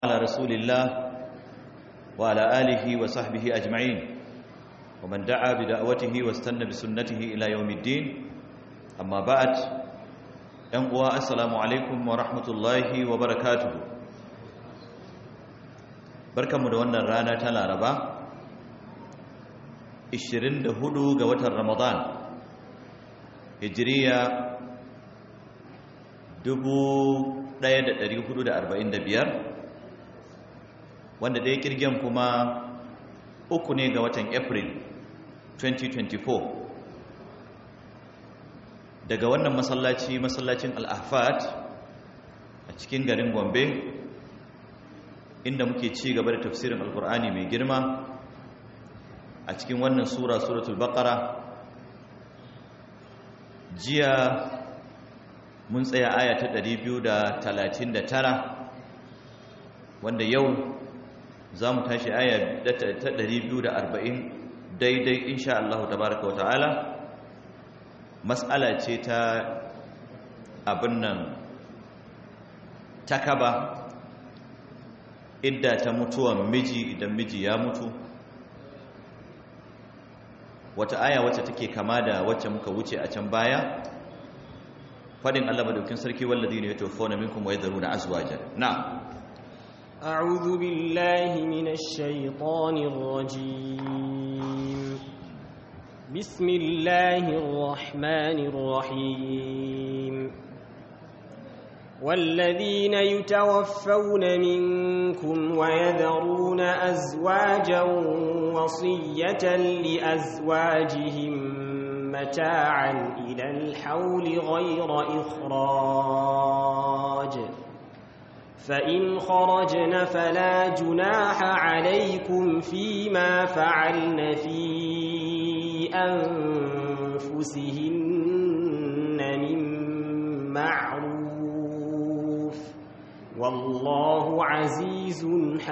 على رسول الله وعلى آله وصحبه أجمعين ومن دعا بدعوته واستنى بسنته إلى يوم الدين أما بعد أنقوى السلام عليكم ورحمة الله وبركاته بركة مدونة رانا تلا ربا 24 ga watan Ramadan hijriya 1445 wanda ɗaya kirgen kuma 3 ne ga watan April 2024 daga wannan masallacin Al-Ahfad a cikin garin Gombe inda muke ci gaba da tafsirin Al-Qur'ani mai girma a cikin wannan suratul Baqara jiya mun tsaya aya ta 239 wanda yau za mu tashi aya ta 240 daidai insha Allah tabaraka wa ta'ala mas'ala ce ta abin nan takaba idda ta mutuwan miji idan miji ya mutu wata aya wacce take kama da wacce muka wuce a can baya fadin Allah madaukin sarki walladina yatawaffawna minkum wa yadharuna azwajan na'am أعوذ بالله من الشيطان الرجيم بسم الله الرحمن الرحيم والذين يتوفون منكم ويذرون أزواجا وصية لأزواجهم متاعا إلى الحول غير إخراج فإن خرجن فلا جناح عليكم فيما فعلن في أنفسهن من معروف والله عزيز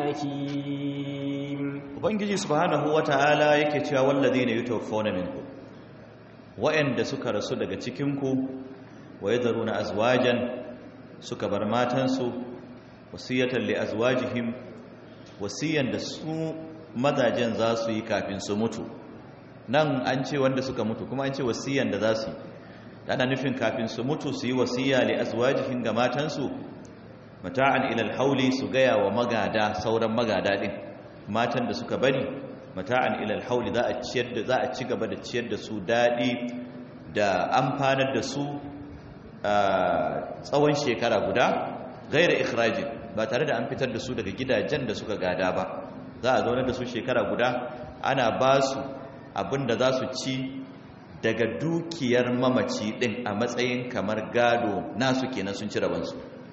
حكيم ubangiji subhanahu wataala yake cewa walladheena yutawaffawna minkum wa'anda suka rasu daga cikin ku wa yadharuna azwajan suka bar matansu wasiyatan li azwajihim wasiyan da su mazajen za su yi kafin su mutu nan an ce wanda suka mutu kuma an ce wasiyan da za su yi ana nufin kafin su mutu su yi wasiya li azwajihim ga matansu mata'an ila alhauli su gaya wa magada sauran magada din matan da suka bari mata'an ila alhauli za a ci gaba da ciyar da su dadi da amfanar da su tsawon shekara guda gaira ikhrajin ba tare da an fitar da su daga gidajen da suka gada ba za a zaune da su shekara guda ana ba su abin da za su ci daga dukiyar mamaci din a matsayin kamar gado nasu kenan sun ci rabansu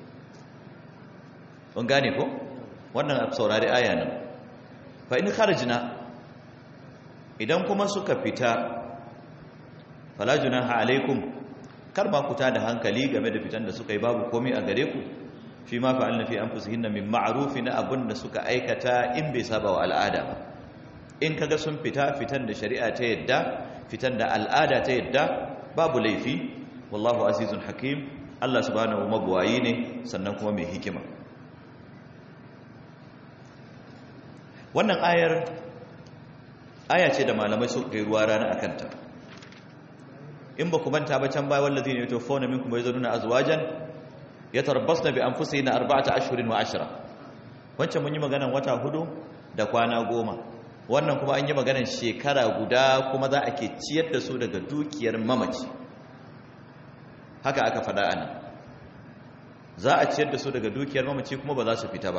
kun gane ko wannan saurari aya nan fa in kharajna idan kuma suka fita fala junaha alaikum kar ba ku ta da hankali game da fitan da suka yi babu komai a gare ku fi ma fa'alna fi anfusihinna min ma'rufin abun da suka aikata in bai saba wa al'ada ba in kaga sun fitan da shari'a ta yadda fitan da al'ada ta yadda babu laifi wallahu azizun hakim Allah subhanahu mabwayi ne sannan kuma mai hikima wannan aya ce da malamai suka kai ruwa rana akan ta in ba ku manta ba can bai wallazina yatawaffawna minkum wa yazuruna azwajan yatarabbasna bi anfusihinna 4 ashhurin wa 10 wancan mun yi maganan wata 4 da kwana 10 wannan kuma an yi maganan shekara guda kuma za a ke ciyar da su daga dukiyar mamaci haka aka faɗa anan za a ciyar da su daga dukiyar mamaci kuma ba za su fita ba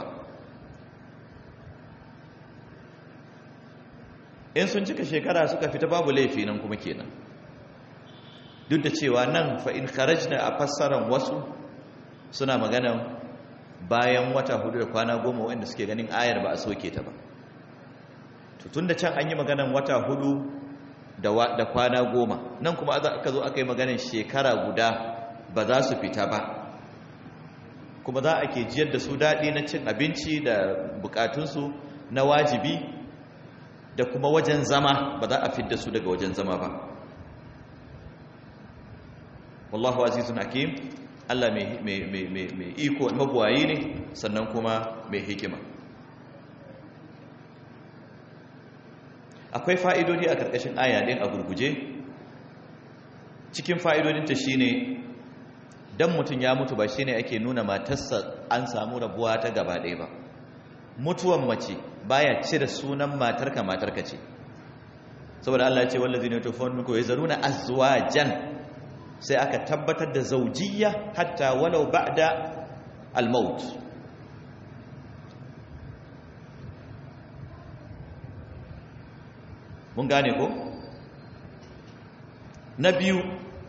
in sun cika shekara suka fita babu laifi nan kuma kenan duk da cewa nan fa in kharajna a fassaran wasu suna magana bayan wata 4 da kwana 10 wanda suke ganin ayar ba a soke ta ba to tunda can an yi maganan wata 4 da kwana 10 nan kuma aka zo aka yi maganan shekara guda ba za su fita ba kuma za a ke jiyar da su daɗi na cin abinci da bukatunsu na wajibi da kuma wajen zama ba za a fidda su daga wajen zama ba wallahu azizun hakim Allah mai iko mabuwayi ne sannan kuma mai hikima. Akwai fa'idodi a ƙarƙashin aya ɗin a gurguje. Cikin fa'idodinta shi ne, don mutum ya mutu ba shi ne ake nuna matarsa an samu rabuwa ta gaba ɗaya ba. Mutuwan mace baya cire sunan matarka ce. Saboda Allah ya ce wallazi ne tufon muku ya zaruna azwajan, sai aka tabbatar da zaujiyya hatta walau ba'da al-maut. Mun gane ko? Na biyu,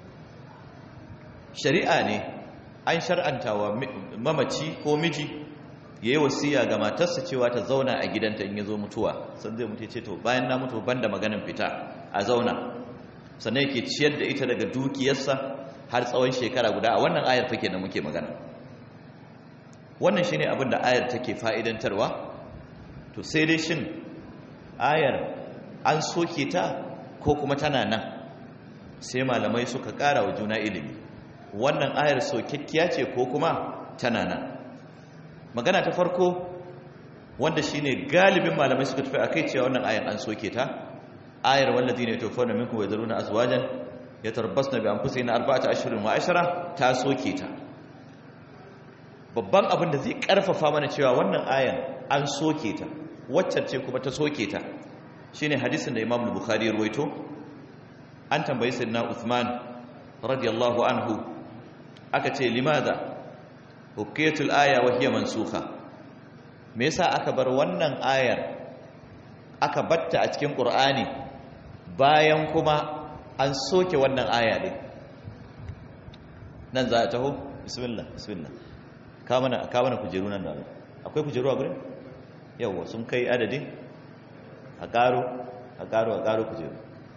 shari'a ne an shar'anta wa mamaci ko miji ya yi wasiya ga matarsa cewa ta zauna a gidanta in ya zo mutuwa. San zai mutu ce to bayan na mutu banda maganin fita a zauna, sannan yake ciyar da ita daga dukiyarsa har tsawon shekara guda. A wannan ayar take da muke magana. Wannan shine abin da ayar take fa'idantarwa. To sai dai shin ayar an soke ta ko kuma tana nan? Sai malamai suka ƙara wa juna ilimi. Wannan ayar sokekkiya ce ko kuma tana nan? Magana ta farko wanda shine galibin malamai suka tafi akai cewa wannan ayar an soke ta. Ayar walladina yatawaffawna minkum wa yadhuruna azwajan yatarabbasna bi anfusihinna arba'ata ashhurin wa ashra ta soke ta. Babban abin da zai karfafa mana cewa wannan ayar an soke ta, wacce ce kuma ta soke ta, shine hadisin da Imam Bukhari ya ruwaito. An tambayi sayyidina Uthman radiyallahu anhu, aka ce limadha hukiyatul aya wa hiya mansukha, me yasa aka bar wannan ayar aka batta a cikin Qur'ani bayan kuma an soke wannan aya din? Nan za a taho, bismillah ka mana kujeru nan da akwai kujeru a gurin? Yawwa sun kai adadin a karo kujeru.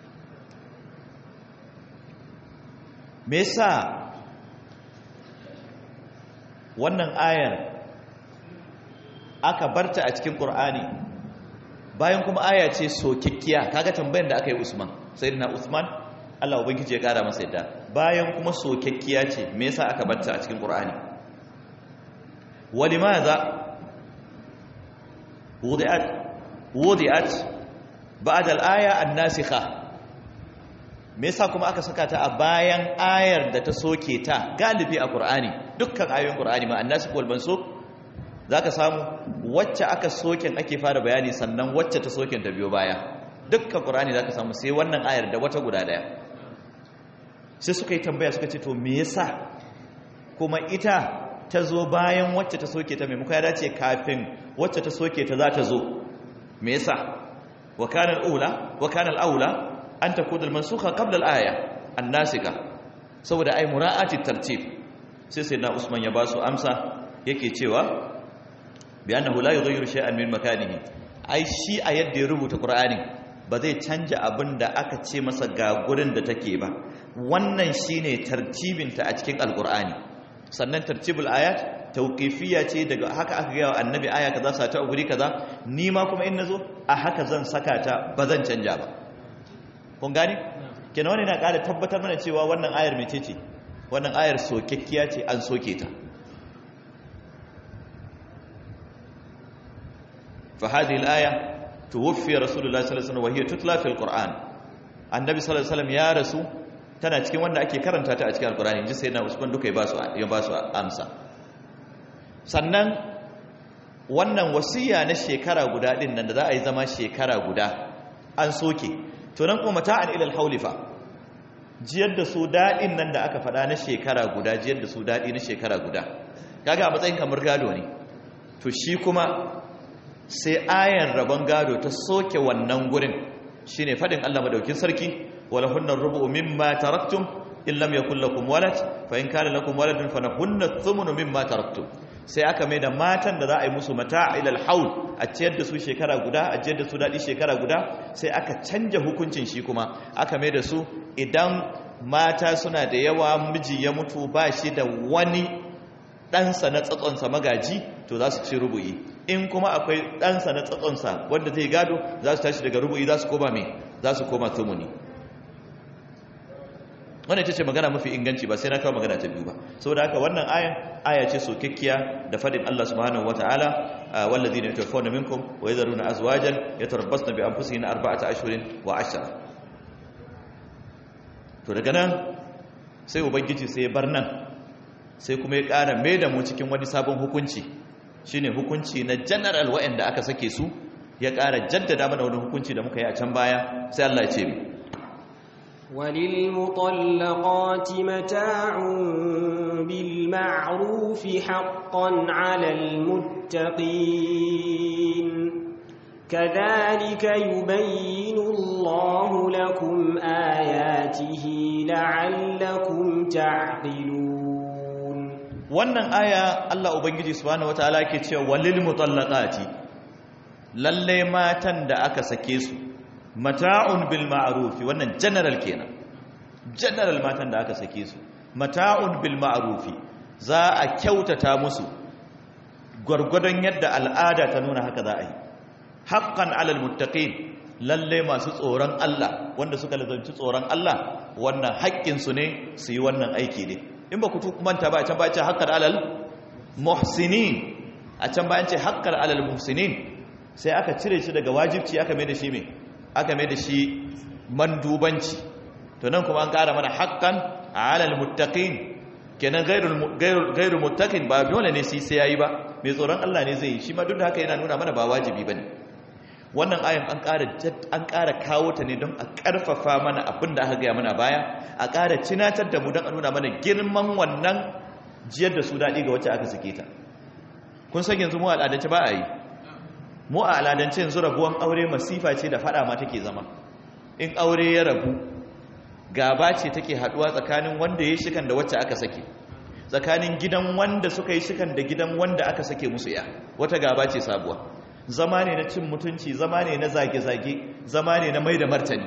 Me yasa wannan ayar aka barta a cikin Qur'ani bayan kuma aya ce sokekkiya? Kaga tambayar da aka yi Usman, sayyidina Usman, Allah ubangiji ya kara masa yadda, bayan kuma sokekkiya ce, me yasa aka barta a cikin Qur'ani? Walimadha wudi'at ba'da al-aya an-nasikha, me yasa kuma aka saka ta a bayan ayar da ta soke ta? Galibi a Qur'ani, dukkan ayoyin Qur'ani ma annasikh wal mansukh, zaka samu wacce aka soken ake fara bayani sannan wacce ta soken ta biyo baya. Dukkan Qur'ani zaka samu sai wannan ayar da wata guda daya. Sai suka yi tambaya suka ce to me yasa kuma ita ta zo bayan wacce ta soke ta? Maimakon ya dace kafin wacce ta soke ta za ta zo. Me yasa? Wa kana al-aula an takuna al-mansukha qabla al-aya an-nasika, saboda ai mura'ati tartib. Sai na Usman ya ba su amsa yake cewa bi annahu la yughayyiru shay'an min makanihi, ai shi a yadda ya rubuta Qur'ani ba zai canja abin da aka ce masa ga gurin da take ba. Wannan shine tartibinta a cikin Al-Qur'ani. Sannan tartibul ayat tauqifiyya ce, daga haka aka ga annabi aya kaza sa ta guri kaza, ni ma kuma in nazo a haka zan saka ta, ba zan canja ba. Kun gane? Kenan wannan yana ƙara tabbatar mana cewa wannan ayar mecece? Wannan ayar sokekkiya ce, an soke ta. Fa hadhihi al-aya tuwaffi Rasulullah sallallahu alaihi wasallam wa hiya tutla fil Qur'an. Annabi sallallahu alaihi wasallam ya rasu tana cikin wanda ake karanta ta a cikin Al-Qur'ani. Inji sayyidina Usman duka ya ba su amsa. Sannan wannan wasiya na shekara guda din nan da za a yi zama shekara guda an soke. To nan kuma mata'an ila al-hawlifa, jiyar da su daɗin nan da aka faɗa na shekara guda, jiyar da su daɗi na shekara guda, kaga a matsayin kamar gado ne. To shi kuma sai ayar rabon gado ta soke wannan gurin, shine faɗin Allah madaukin sarki, wala hunna rubu'u mimma taraktum in lam yakul lakum walad fa in kana lakum waladun falahunna thumnu mimma taraktum. Sai aka mai da matan da za a yi musu mata' ila al-hawl, a ciyar da su shekara guda, a ciyar da su daɗi shekara guda, sai aka canja hukuncin shi kuma aka mai da su idan mata suna da yawa, miji ya mutu ba shi da wani ɗansa na tsatsonsa magaji, to za su ci rubu'i. In kuma akwai ɗansa na tsatsonsa wanda zai gado, za su tashi daga rubu'i za su koma mai, za su koma tumuni. wannan ita ce magana mafi inganci ba sai na kawo magana ta biyu ba saboda haka wannan aya ce sokekkiya da fadin Allah subhanahu wataala wallazina yatawaffawna minkum wa yadharuna azwajan yatarabbasna bi anfusihinna arba'ata ashhurin wa 10 to daga nan sai ubangiji sai ya bar nan sai kuma ya ƙara mai da mu cikin wani sabon hukunci shine hukunci na general waɗanda aka sake su ya ƙara jaddada mana wani hukunci da muka yi a can baya sai Allah ya ce mi وللمطلقات متاع بالمعروف حقا على المتقين كذلك يبين الله لكم آياته لعلكم تعقلون wannan aya Allah ubangiji subhanahu wataala yake cewa walil mutallaqati lalle matan da aka sake su mata'un bil ma'ruf wannan general kenan general matan da aka sake su mata'un bil ma'ruf za a kyautata musu gurgurdan yadda al'ada ta nuna haka za a yi haqqan 'alal muttaqin lalle masu tsoron Allah wanda suka lazanci tsoron Allah wannan haƙƙin su ne su yi wannan aiki ne in ba ku manta ba a can ba ce haqqan 'alal muhsinin a can ba an ce haqqan 'alal muhsinin sai aka cire shi daga wajibci aka mai da shi me aka mai da shi mandubanci to nan kuma an ƙara mana haqqan 'alal muttaqin kenan gairu muttaqin ba dole ne sai yayi ba mai tsoron Allah ne zai yi shi ma duk da haka yana nuna mana ba wajibi bane wannan ayan an ƙara kawo ta ne don a ƙarfafa mana abin da aka gaya mana baya a ƙara cinatar da mu don a nuna mana girman wannan jiyar da su daɗi ga wacce aka sake ta kun san yanzu mu a al'adance ba a yi mu a al'adance yanzu rabuwan aure masifa ce da faɗa ma take zama in aure ya rabu gaba ce take haɗuwa tsakanin wanda ya yi shikan da wacce aka sake tsakanin gidan wanda suka yi shikan da gidan wanda aka sake musu ya wata gaba ce sabuwa zama ne na cin mutunci zama ne na zage-zage zama ne na mai da martani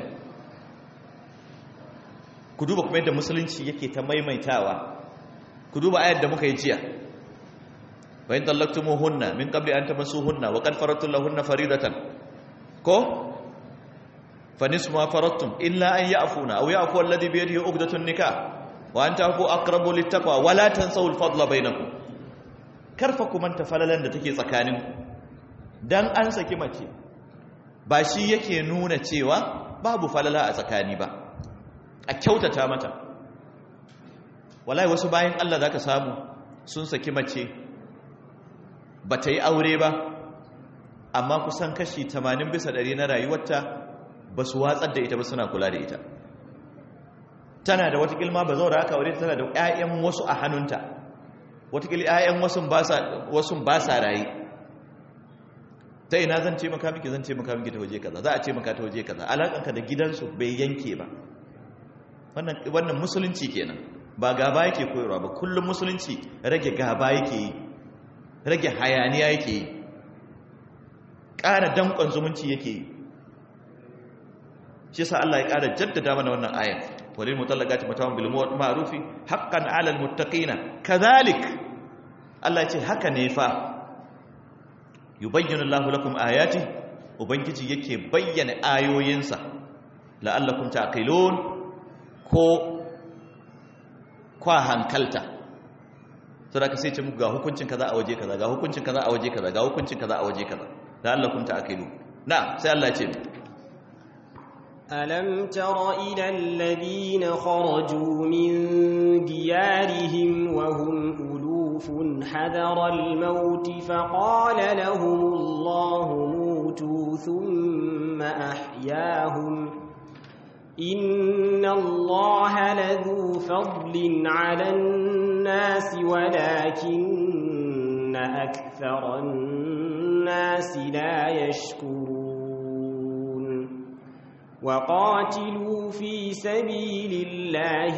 ku duba kuma yadda musulunci yake ta maimaitawa ku duba ayar da muka yi jiya wa in tallaqtumuhunna min qabli an tamassuhunna wa qad faradtum lahunna faridatan ko fa nisfu ma faradtum illa an ya'funa aw ya'fu alladhi bi yadihi 'uqdatun nikah wa an ta'fu aqrabu littaqwa wa la tansaw al-fadla bainakum karfa ku manta falalan da take tsakaninku dan an saki mace ba shi yake nuna cewa babu falala a tsakani ba a kyautata mata wallahi wasu bayan Allah zaka samu sun saki mace ba ta yi aure ba amma kusan kashi 80% na rayuwarta ba su watsar da ita ba suna kula da ita tana da wata kilma ba zaura aka aure tana da ƴaƴan wasu a hannunta wata kil ƴaƴan wasu ba sa rayi ta ina zan ce maka miki ta waje kaza za a ce maka ta waje kaza alakanka da gidansu bai yanke ba wannan musulunci kenan ba gaba yake koyarwa ba kullum musulunci rage gaba yake yi rage hayaniya yake yi ƙara danƙon zumunci yake yi shi yasa Allah ya ƙara jaddada mana wannan ayat walil mutallaqati mata'un bil ma'ruf haqqan 'alal muttaqina kadhalik Allah ya ce haka ne fa yubayyinu Allahu lakum ayati ubangiji yake bayyana ayoyinsa la'allakum ta'qilun ko kwa hankalta saboda sai ce muku ga hukuncin kaza a waje kaza ga hukuncin kaza a waje kaza ga hukuncin kaza a waje kaza la'allakum ta'qilun na sai Allah ya ce ألم تر إلى الذين خرجوا من ديارهم وهم ألوف حذر الموت فقال لهم الله موتوا ثم أحياهم إن الله لذو فضل على الناس ولكن أكثر الناس لا يشكرون وقاتلوا في سبيل الله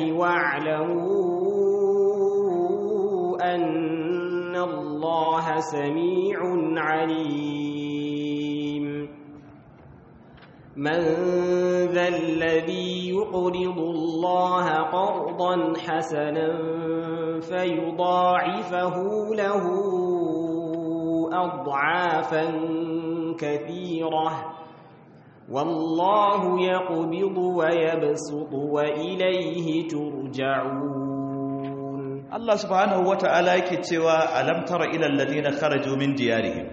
واعلموا أن الله سميع عليم من ذا الذي يقرض الله قرضا حسنا فيضاعفه له أضعافا كثيرة والله يقبض ويبسط وإليه ترجعون. Allah subhanahu wata'ala yake cewa alam tara ila alladhina kharaju min diyarihim,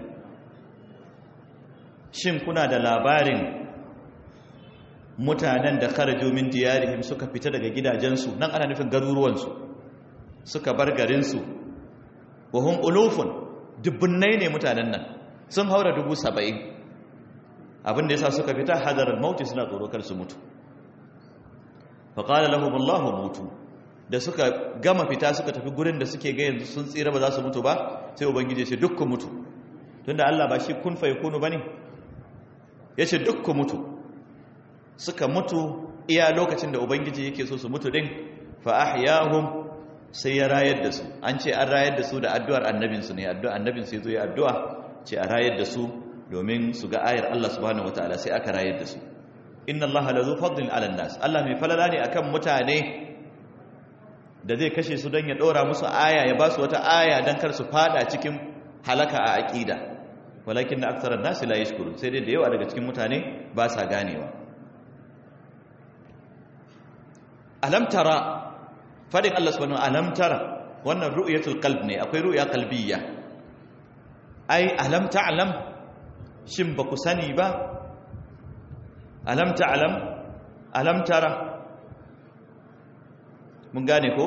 shin kuna da labarin mutanen da kharaju min diyarihim suka fita daga gidajensu, nan ana nufin garuruwansu, suka bar garinsu, wa hum ulufun, dubbunai ne mutanen nan, sun haura 70,000. abin da yasa suka fita hadaral mauti, suna tsoro kar su mutu. fa qala lahum Allahu mutu, da suka gama fita suka tafi gurin da suke ga yanzu sun tsira ba za su mutu ba, sai ubangiji ya ce dukkan mutu, tunda Allah ba shi kun fa yakunu bane, yace dukkan mutu. Suka mutu iya lokacin da ubangiji yake so su mutu din. Fa ahyahum, sai ya rayar da su. An ce an rayar da su da addu'ar annabinsu ne, addu'ar annabinsu ya zo ya addu'a ce a rayar da su domin su ga ayar Allah subhanahu wataala, sai aka rayar da su. Inna Allah lazu fadlin ala nas, Allah mai falala ne akan mutane da zai kashe su don ya ɗora musu aya, ya ba su wata aya don kar su fada cikin halaka a aƙida. Walakin na aksarar nasi la yashkurun, sai dai da yawa daga cikin mutane ba sa ganewa. Alam tara, fadin Allah subhanahu alam tara, wannan ru'yatul qalb ne, akwai ru'ya qalbiyya. Ai alam ta'lam, shin ba ku sani ba? Alam ta'lam, alam tara, mun gane ko?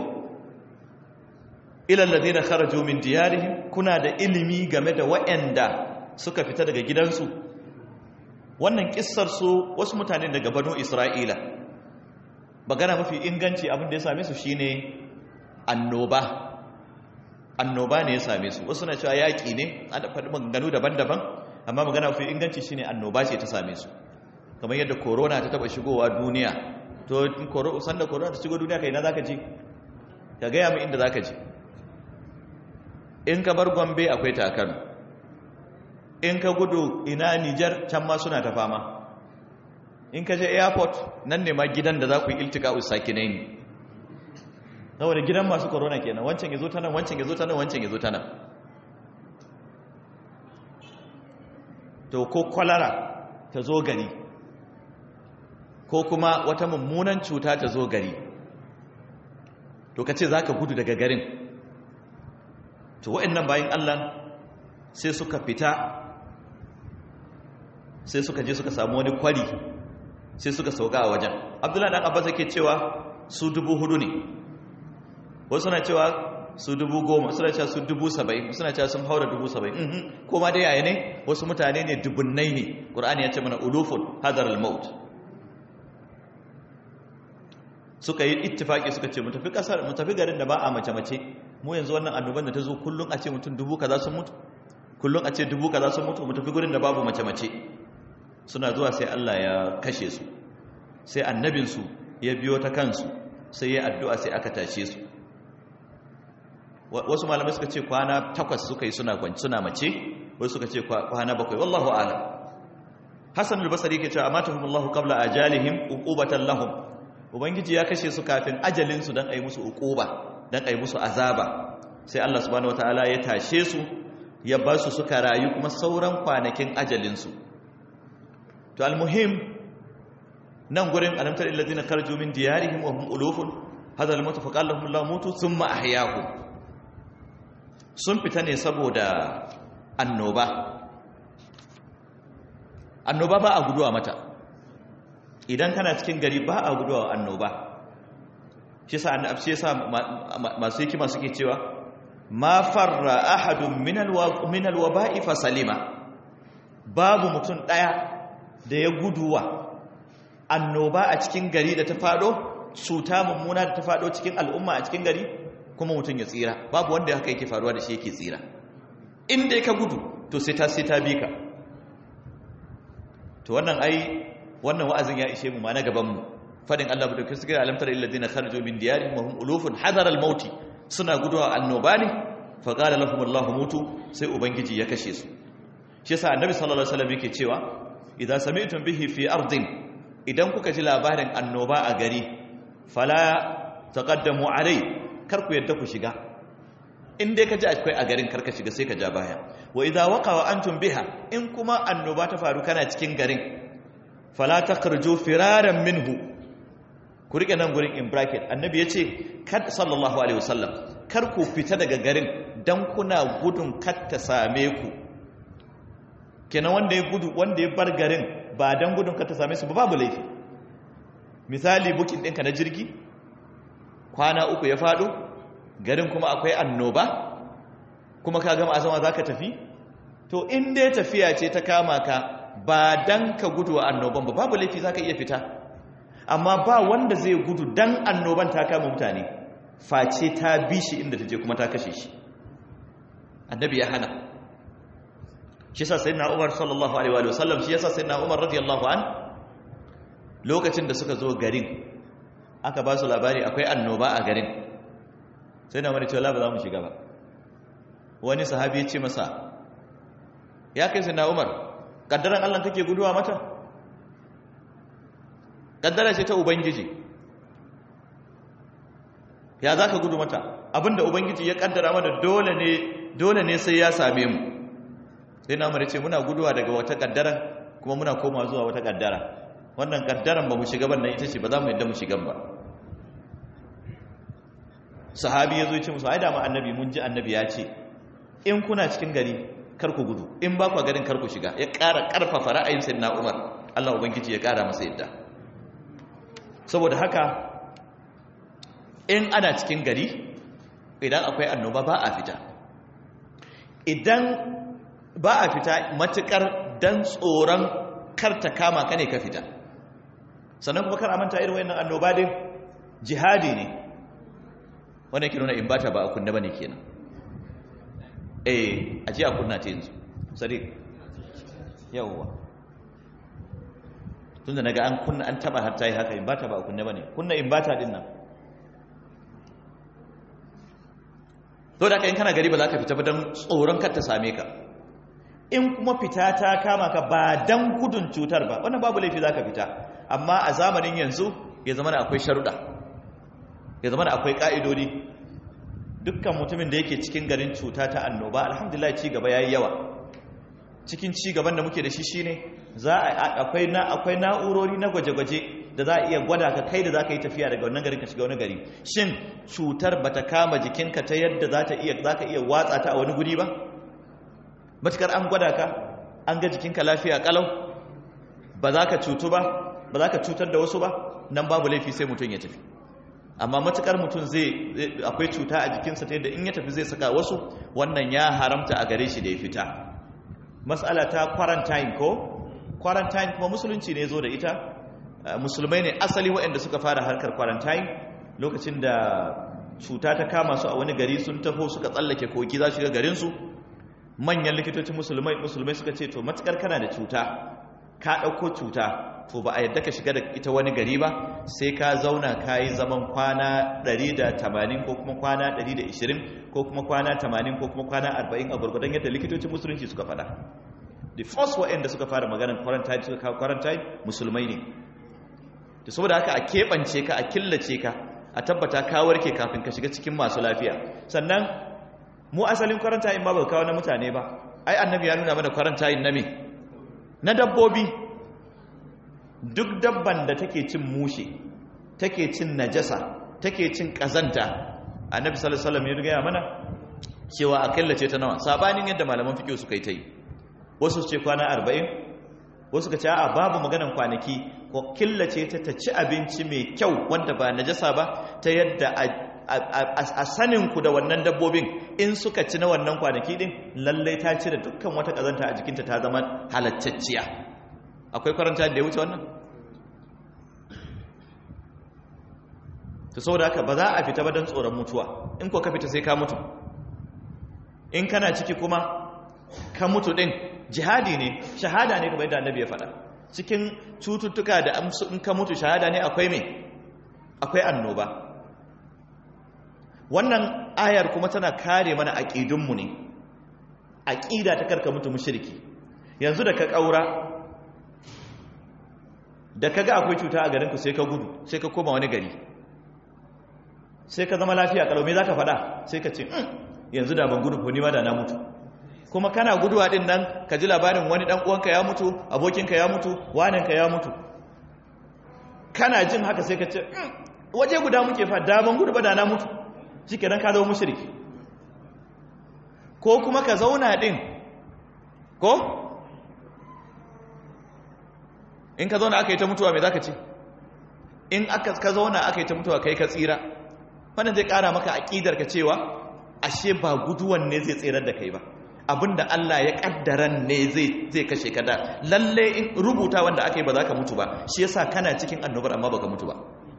Ilal ladina kharaju min diyarihim, kuna da ilimi game da waɗanda suka fita daga gidansu. Wannan kissar su wasu mutane daga Banu Isra'ila. Magana mafi inganci abin da ya same su shine annoba. Annoba ne ya same su. Wasu na cewa yaƙi ne, an faɗi maganganu daban-daban, amma magana mafi inganci shine annoba ce ta same su. Kamar yadda corona ta taba shigowa duniya. To sanda corona ta shigo duniya kai na zaka ji? Ka gaya mu inda zaka ji. In ka bar Gombe akwai ta Kano. In ka gudu ina Niger, can ma suna ta fama. In ka je airport, nan ne ma gidan da za ku yi iltika'u sakinai ne. Saboda gidan masu corona kenan, wancan yazo ta nan, wancan yazo ta nan, wancan yazo ta nan. To ko kwalara ta zo gari, ko kuma wata mummunan cuta ta zo gari, to ka ce za ka gudu daga garin. To wa'annan bayan Allah sai suka fita, sai suka je suka samu wani kwari, sai suka sauka a wajen. Abdullahi dan Abbas yake cewa su 4,000 ne, wasu na cewa su 10,000, suna cewa su 70,000, suna cewa sun haura 70,000. Koma dai yaya ne, wasu mutane ne dubunnai ne. Qur'ani ya ce mana ulufun hadar al-maut. Suka yi ittifaki suka ce mu tafi kasar, mu tafi garin da ba a mace-mace. Mu yanzu wannan annoban da ta zo kullun a ce mutum 1000 kaza sun mutu, kullun a ce 1000 kaza sun mutu, mu tafi gurin da babu mace-mace. Suna zuwa sai Allah ya kashe su, sai annabinsu ya biyo ta kansu, sai ya addu'a sai aka tashe su. Wasu malamai suka ce kwana 8 suka yi suna mace, wasu suka ce kwana 7, wallahu a'lam. Hassan al-Basri yake cewa amatahumullahu qabla ajalihim uqubatan lahum, ubangiji ya kashe su kafin ajalin su dan ayi musu uquba, dan ayi musu azaba. Sai Allah subhanahu wataala ya tashe su, ya ba su suka rayu kuma sauran kwanakin ajalin su. To almuhim nan gurin alamtar alladhina kharaju min diyarihim wa hum ulufun hadha al-maut fa qala lahum Allah mutu thumma ahyahum. Sun fita ne saboda annoba. Annoba ba a guduwa mata. Idan kana cikin gari ba a guduwa annoba. Shi yasa masu hikima suke cewa ma farra ahadun min al-waba'i fa salima. Babu mutum daya da ya guduwa annoba a cikin gari da ta fado, cuta mummuna da ta fado cikin al'umma a cikin gari, kuma mutum ya tsira. Babu wanda haka yake faruwa da shi yake tsira. In dai ka gudu to sai ta bi ka. To wannan wannan wa'azin ya ishe mu ma na gaban mu. Fadin Allah da kirsi ga alamtar alladhina kharaju min diyarihim wa hum ulufun hadar al-maut, suna guduwa annoba ne. Fa qala lahum Allah mutu, sai ubangiji ya kashe su. Shi yasa annabi sallallahu alaihi wasallam yake cewa idza sami'tum bihi fi ardin, idan kuka ji labarin annoba a gari, fala taqaddamu alai, kar ku yadda ku shiga. In dai ka ji akwai a garin, kar ka shiga, sai ka ja baya. Wa idza waqa'a antum biha, in kuma annoba ta faru kana cikin garin, fala takhruju firaran minhu. Ku rike nan gurin in bracket, annabi yace kad sallallahu alaihi wasallam, kar ku fita daga garin dan kuna gudun kar ta same ku. Kenan wanda ya gudu, wanda ya bar garin ba dan gudun kar ta same su ba, babu laifi. Misali bukin ɗinka na jirgi kwana 3 ya faɗo, garin kuma akwai annoba, kuma ka gama azama za ka tafi, to in dai tafiya ce ta kama ka ba dan ka gudu wa annoban ba, babu laifi za ka iya fita. Amma ba wanda zai gudu dan annoban ta kama mutane face ta bi shi inda ta je kuma ta kashe shi. Annabi ya hana. Shi yasa sayyidina Umar sallallahu alaihi wa sallam, shi yasa sayyidina Umar radiyallahu an, lokacin da suka zo garin aka ba su labari akwai annoba a garin, sai na wani cewa ba za mu shiga ba. Wani sahabi ya ce masa, ya kai sayyidina Umar, kaddaran Allah kake guduwa mata? Kaddara ce ta Ubangiji, ya za ka gudu mata? Abinda Ubangiji ya kaddara mana dole ne sai ya same mu. Sai na Umar ya ce muna guduwa daga wata kaddara kuma muna koma zuwa wata kaddara. Wannan kaddaran ba mu shiga ban nan ita ce ba za mu yadda mu shigan ba. Sahabi ya zo ya ce musu, ai da ma annabi mun ji annabi ya ce in kuna cikin gari kar ku gudu, in ba ku garin kar ku shiga. Ya ƙara ƙarfafa ra'ayin sayyidina Umar, Allah ubangiji ya ƙara masa yadda. Saboda haka in ana cikin gari, idan akwai annoba ba a fita. Idan ba a fita matukar dan tsoron kar ta kama ka ne ka fita. Sannan kuma kar a manta irin wayannan annoba din jihadi ne. Wannan ke nuna in bata ba a kunna bane kenan. Aje a kunna ta yanzu. Sadiq. Yawwa. Tunda naga an kunna an taba har tayi haka in bata ba a kunna bane. Kunna in bata din nan. To da kai in kana gari ba za ka fita ba dan tsoron kar ta same ka. In kuma fita ta kama ka ba dan gudun cutar ba, wannan babu laifi za ka fita. Amma a zamanin yanzu ya zama da akwai sharuɗa, ya zama da akwai ƙa'idodi. Dukkan mutumin da yake cikin garin cuta ta annoba, alhamdulillah ci gaba ya yi yawa. Cikin ci gaban da muke da shi shine akwai na'urori na gwaje-gwaje da za a iya gwada ka kai da za ka yi tafiya daga wannan garin ka shiga wani gari. Shin cutar ba ta kama jikinka ta yadda za ka iya watsa ta a wani guri ba? Matukar an gwada ka, an ga jikinka lafiya kalau, ba za ka cutu ba, ba za ka cutar da wasu ba, nan babu laifi sai mutum ya tafi. Amma matukar mutum akwai cuta a jikinsa ta yadda in ya tafi zai saka wasu, wannan ya haramta a gare shi da ya fita. Mas'ala ta quarantine ko? Quarantine kuma musulunci ne zo da ita. Musulmai ne asali waɗanda suka fara harkar quarantine lokacin da cuta ta kama su a wani gari, sun taho suka tsallake kogi za su shiga garinsu. Manyan likitocin musulmai suka ce to matukar kana da cuta, ka ɗauko cuta, to ba a yadda ka shiga da ita wani gari ba, sai ka zauna ka yi zaman kwana 180 ko kuma kwana 120 ko kuma kwana 80 ko kuma kwana 40 a gurgudan yadda likitocin musulunci suka faɗa. The first waɗanda suka fara maganar quarantine suka kawo quarantine musulmai ne. Da saboda haka a keɓance ka, a killace ka, a tabbata ka warke kafin ka shiga cikin masu lafiya. Sannan mu asalin quarantine ba kawo na mutane ba. Ai annabi ya nuna mana quarantine na me? Na dabbobi. Duk dabban da take cin mushe, take cin najasa, take cin kazanta, annabi sallallahu alaihi wasallam ya riga mana cewa a killace ta nawa, sabanin yadda malaman fiqh suka yi ta yi. Wasu su ce kwana 40, wasu ka ce a babu maganan kwanaki, ko killace ta ci abinci mai kyau wanda ba najasa ba, ta yadda a sanin ku da wannan dabbobin in suka ci na wannan kwanaki din lallai ta cire dukkan wata kazanta a jikinta, ta zama halaccacciya. Akwai kwaranta da ya wuce wannan? Ta saboda haka ba za a fita ba don tsoron mutuwa. In ko ka fita sai ka mutu. In kana ciki kuma ka mutu din jihadi ne, shahada ne, kamar yadda annabi ya faɗa. Cikin cututtuka da in ka mutu shahada ne akwai me? Akwai annoba. Wannan ayar kuma tana kare mana aqidunmu ne. Aqida ta karka mutu mushriki. Yanzu da ka kaura, da kaga akwai cuta a garinku sai ka gudu, sai ka koma wani gari, sai ka zama lafiya kalau, me zaka faɗa? Sai ka ce yanzu da ban gudu ko ni ma da na mutu. Kuma kana guduwa din nan ka ji labarin wani dan uwanka ya mutu, abokinka ya mutu, waninka ya mutu, kana jin haka sai ka ce waje guda muke fa daban gudu ba da na mutu shikenan ka zama mushriki. Ko kuma ka zauna din ko in ka zauna aka yi ta mutuwa me zaka ce? In ka zauna aka yi ta mutuwa kai ka tsira, wannan zai kara maka aqidar ka cewa ashe ba guduwan ne zai tsirar da kai ba, abinda Allah ya kaddaran ne zai kashe ka da lalle in rubuta wanda aka yi ba za ka mutu ba, shi yasa kana cikin annobar amma baka mutu ba.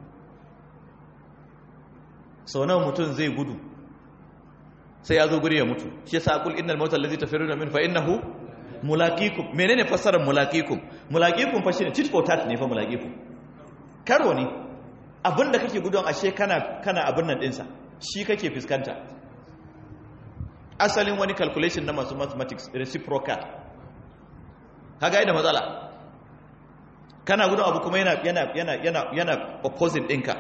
sau nawa mutum zai gudu sai ya zo guri ya mutu, shi yasa aqul innal mautal ladzi tafiruna min fa innahu mulaqikum. menene fassarar mulaqikum? Mulaqikum fa shine tit for tat ne fa mulaqikum, karo ne abinda kake gudun ashe kana abin nan dinsa shi kake fuskanta. Asalin wani calculation na masu mathematics reciprocal, kaga da matsala, kana gudun abu kuma yana opposite ɗinka.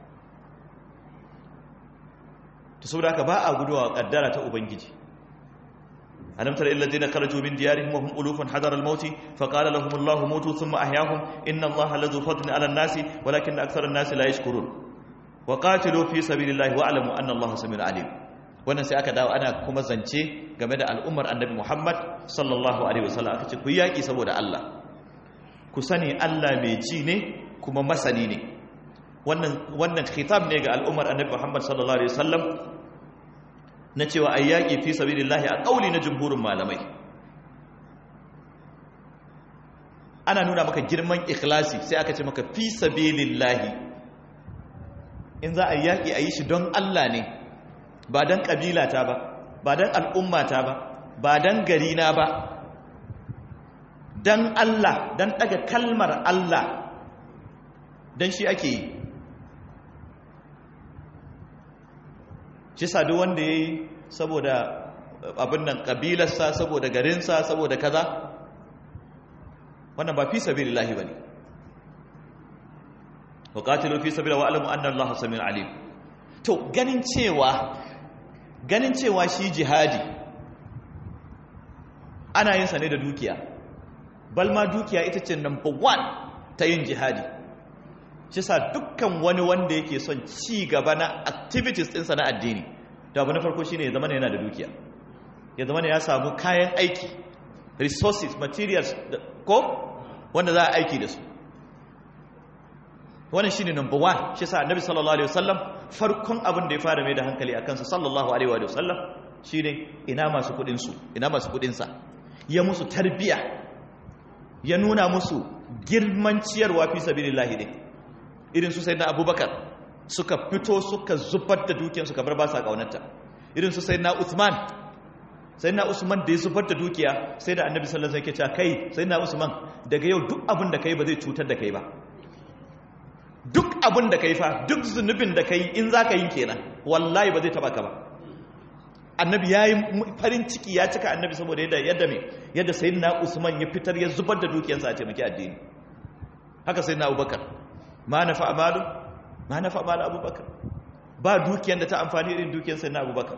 to saboda haka ba a guduwa kaddara ta ubangiji. alam tara illal ladina kharaju min diyarihim wa hum ulufun hadara al-maut fa qala lahum Allahu mutu thumma ahyahum inna Allaha ladhu fadlin 'ala an-nasi walakinna akthara an-nasi la yashkurun wa qatilu fi sabilillahi wa a'lamu anna Allaha samiun 'alim. wannan sai aka dawo ana kuma zance game da al'ummar annabi Muhammad sallallahu alaihi wasallam, aka ce ku yaki saboda Allah, ku sani Allah mai ji ne kuma masani ne. wannan khitab ne ga al'ummar annabi Muhammad sallallahu alaihi wasallam na cewa ayyaki fi sabilillahi a kauli na jumhurin malamai. ana nuna maka girman ikhlasi sai aka ce maka fi sabilillahi. in za a yaki a yi shi don Allah ne, ba don kabilata ba, ba don al'ummata ba, ba don garina ba, don Allah, don daga kalmar Allah, don shi ake yi. shi sadu wanda ya yi saboda abin nan kabilarsa, saboda garinsa, saboda kaza, wannan ba fi sabilillahi ba ne. wa qatilu fi sabilillahi wa alamu anna Allaha samiun alim. to ganin cewa shi jihadi ana yin sa ne da dukiya, balma dukiya ita ce number 1 ta yin jihadi. shi sa dukkan wani wanda yake son ci gaba na activities ɗinsa na addini, da abu na farko shine ya zama yana da dukiya, ya zama ya samu kayan aiki, resources, materials ko wanda za a aiki da su. wannan shine number 1. shi sa annabi sallallahu alaihi wasallam farkon abin da ya fara mai da hankali akan sa sallallahu alaihi wasallam shine ina masu kudin su, ina masu kudin sa, ya musu tarbiya, ya nuna musu girman ciyarwa fi sabilillahi din. irin su sayyidina Abubakar suka fito suka zubar da dukiyar su kamar ba sa kaunarta. irin su sayyidina Usman da ya zubar da dukiya sai da annabi sallallahu alaihi wasallam yake cewa kai sayyidina Usman, daga yau duk abin da kai ba zai cutar da kai ba, duk abin da kai fa, duk zunubin da kai in za ka yi kenan wallahi ba zai taba ka ba. annabi ya yi farin ciki, ya cika annabi saboda yadda sayyidina Usman ya fitar ya zubar da dukiyarsa a taimaki addini. haka sayyidina Abubakar, ma nafa amalu Abubakar, ba dukiyar da ta amfani irin dukiyar sayyidina Abubakar.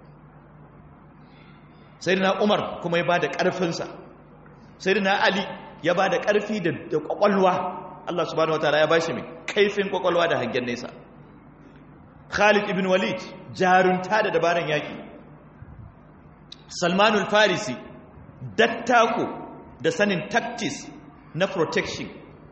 sayyidina Umar kuma ya bada karfinsa, sayyidina Ali ya bada karfi da kwakwalwa. Allah subhanahu wataala ya bashi mai kaifin kwakwalwa da hangen nesa. Khalid ibn Walid jarunta da dabaran yaki. Salmanul Farisi dattako da sanin tactics na protection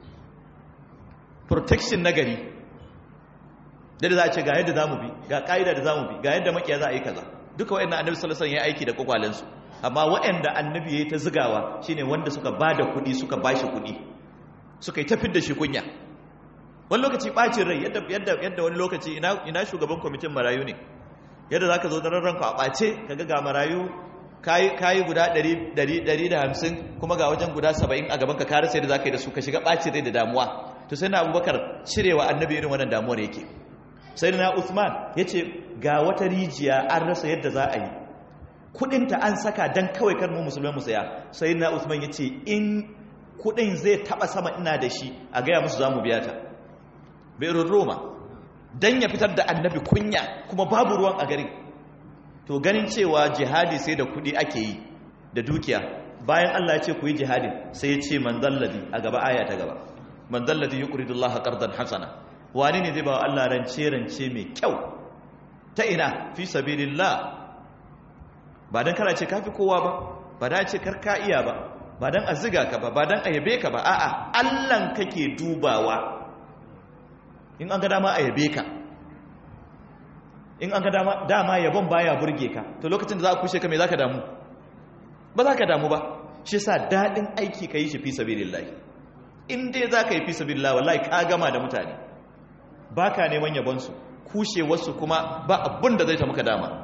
na gari, da za a ce ga yadda za mu bi, ga ƙa'ida da za mu bi, ga yadda makiya za a yi kaza. duka waɗanda annabi sallallahu alaihi wasallam ya aiki da kwakwalensu. amma waɗanda annabi ya yi ta zigawa shine wanda suka ba da kuɗi, suka ba shi kuɗi, suka yi tafid da shi kunya. wani lokaci ɓacin rai, yadda wani lokaci ina shugaban kwamitin marayu ne, yadda za ka zo da ranka a ɓace ka ga marayu kayi guda 150 kuma ga wajen guda 70 a gaban ka kare sai da za ka yi da su, ka shiga ɓacin rai da damuwa. to sai na Abubakar cirewa annabi irin wannan damuwar yake. sai na Usman ya ce ga wata rijiya an rasa yadda za a yi, kudinta an saka don kawai kar mu musulmai mu saya. sai na Usman ya ce in kudin zai taba sama ina da shi a gaya musu za mu biya ta. beirut Roma don ya fitar da annabi kunya, kuma babu ruwan a garin. to ganin cewa jihadi sai da kudi ake yi da dukiya, bayan Allah ya ce ku yi jihadin sai ya ce man zalladi a gaba, aya ta gaba, man dalladhi yuqridu Allah qardan hasana, wani ne zai ba Allah rance mai kyau ta ina fi sabilillah, ba dan kana ce kafi kowa ba dan ce karka iya ba dan a ziga ka ba dan a yabe ka ba, a'a Allahn kake dubawa. In an ga dama a yabe ka, in an ga dama yabon baya burge ka, to lokacin da za a kushe ka me zaka damu? Ba za ka damu ba. Shi yasa dadin aiki kai shi fi sabilillah. In dai za ka yi fi sabilillah wallahi ka gama da mutane, baka neman yabon su, kushe wasu kuma ba abin da zai ta muka dama.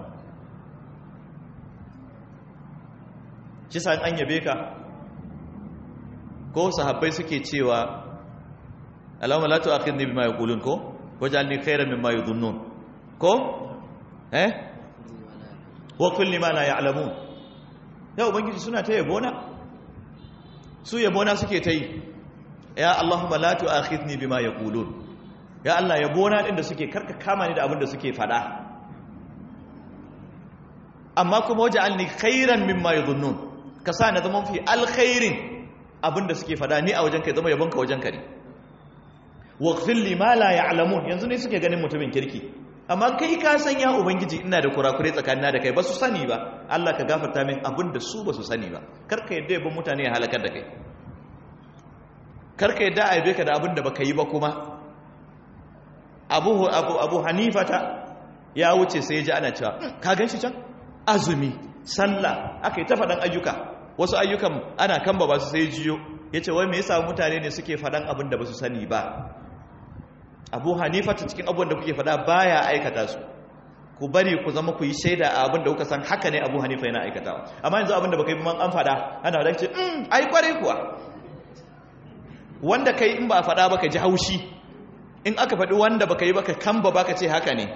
Shi yasa an yabe ka, ko sahabbai suke cewa Allahumma la tu'akhidni bima yaqulun, ko waj'alni khayran mimma yadhunnun, ko wa kulli ma la ya'lamun. Ya ubangiji suna ta yabona, su yabona suke ta yi, ya Allahumma la tu'akhidni bima yaqulun, ya Allah yabona din da suke karka kama ni da abin da suke fada, amma kuma waj'alni khayran mimma yadhunnun, ka sa na zama fi alkhairin abin da suke fada ni a wajen kai, zama yabonka wajen ka ne. waghfir li ma la ya'lamun, yanzu ne suke ganin mutumin kirki, amma kai ka san ya ubangiji ina da kurakure tsakanina da kai, ba su sani ba, Allah ka gafarta min abin da su ba su sani ba. Karka yadda yabon mutane ya halakar da kai, karka yadda a yabe ka da abin da baka yi ba. Kuma abu hanifata ya wuce sai ya ji ana cewa ka gan shi can azumi sallah, aka yi ta faɗan ayyuka, wasu ayyukan ana kan ba su sai jiyo, ya ce wai me yasa mutane ne suke faɗan abin da ba su sani ba. Abu hanifa ta cikin abubuwan da kuke faɗa baya aikata su, ku bari ku zama ku yi shaida a abin da kuka san haka ne Abu Hanifa yana aikatawa. Amma yanzu abin da baka yi man an faɗa ana da ce ai kware kuwa, wanda kai in ba a faɗa baka ji haushi, in aka faɗi wanda baka yi baka kamba baka ce haka ne,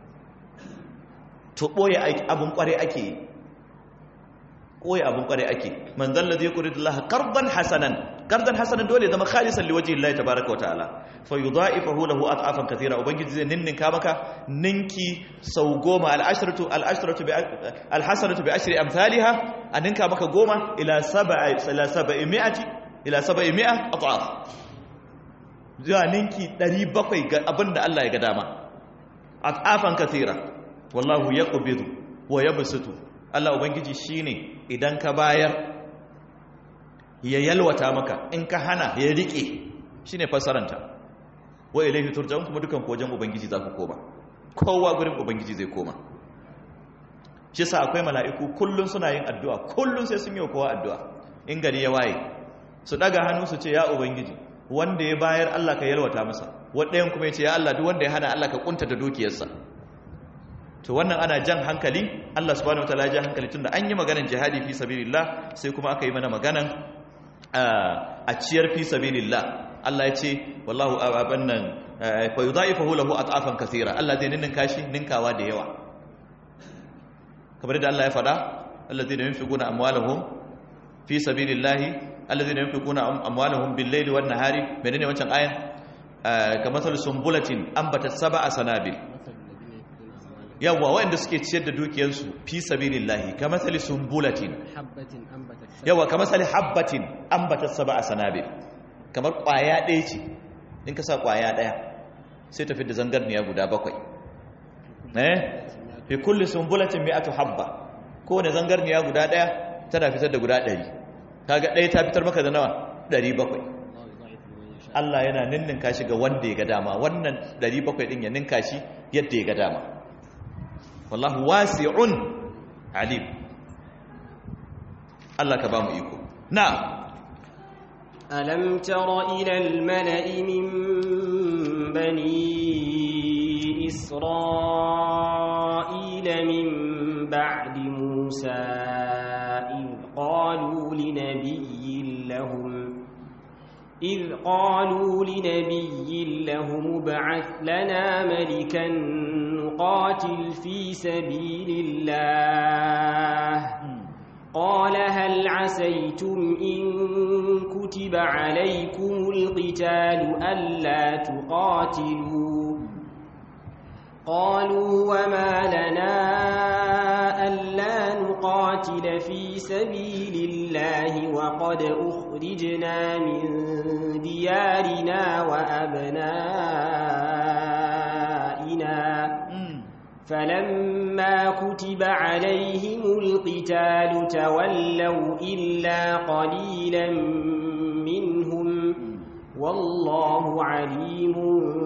to ɓoye abin kware ake yi, ɓoye abin kware ake. Man zalla zai kuri Allah qardan hasanan dole zama khalisan liwajhi Allah tabaaraka wa ta'ala, fa yudha'ifahu lahu at'afan kathira, ubangiji zai ninninka maka ninki sau 10. alhasanatu bi ashri amsalha, a ninka maka 10 ila 700 at'af, zuwa ninki 700 ga abinda Allah ya ga dama. at'afan kathira wallahu yaqbidu wa yabsutu, Allah ubangiji shine idan ka bayar ya yalwata maka, in ka hana ya rike, shine fasaranta. Wa ilaihi turja'un, kuma dukan wajen ubangiji za ku koma, kowa gurin ubangiji zai koma. Shi sa akwai mala'iku kullun suna yin addu'a, kullun sai sun yi kowa addu'a. In gari ya waye su daga hannu su ce ya ubangiji wanda ya bayar Allah ka yalwata masa, wanda kuma ya ce ya Allah duk wanda ya hana Allah ka kuntata dukiyarsa. To wannan ana jan hankali, Allah subhanahu wataala ya jan hankali tunda an yi maganan jihadi fi sabilillah, sai kuma aka yi mana maganan a ciyar fi sabilillah. Allah ya ce wallahu abannan fa yudha'ifahu lahu at'afan kathira, Allah zai ninka shi ninkawa da yawa, kamar da Allah ya faɗa alladhina yunfiquna amwalahum fi sabilillah, alladhina yunfiquna amwalahum bil-layli wan-nahari. menene wancan ayan? Kamathal sumbulatin ambatat sab'a sanabil, yawa wanda suke ciyar da dukiyarsu fi sabilillahi kamathali sumbulatin yawa kamathali habbatin ambatat sab'a sanabil, kamar kwaya ɗaya ce, in ka sa kwaya ɗaya sai tafi da zangarniya guda 7. fi kulli sumbulatin mi'atu habba, ko ne zangarniya guda ɗaya tana fitar da guda 100, kaga ɗaya ta fitar maka da nawa? 700. Allah yana ninninka shi ga wanda ya ga dama, wannan 700 din ya ninka shi yadda ya ga dama. wallahu wasi'un alim. Allah ka ba mu iko. Na alam tara ila al-mala'i min bani isra'ila min ba'di musa إذ قالوا لنبي لهم ابعث لنا ملكا نقاتل في سبيل الله قال هل عسيتم إن كتب عليكم القتال ألا تقاتلوا قالوا وما لنا ألا نقاتل في سبيل الله وقد أخرجنا من ديارنا وأبنائنا فلما كتب عليهم القتال تولوا إلا قليلا منهم والله عليم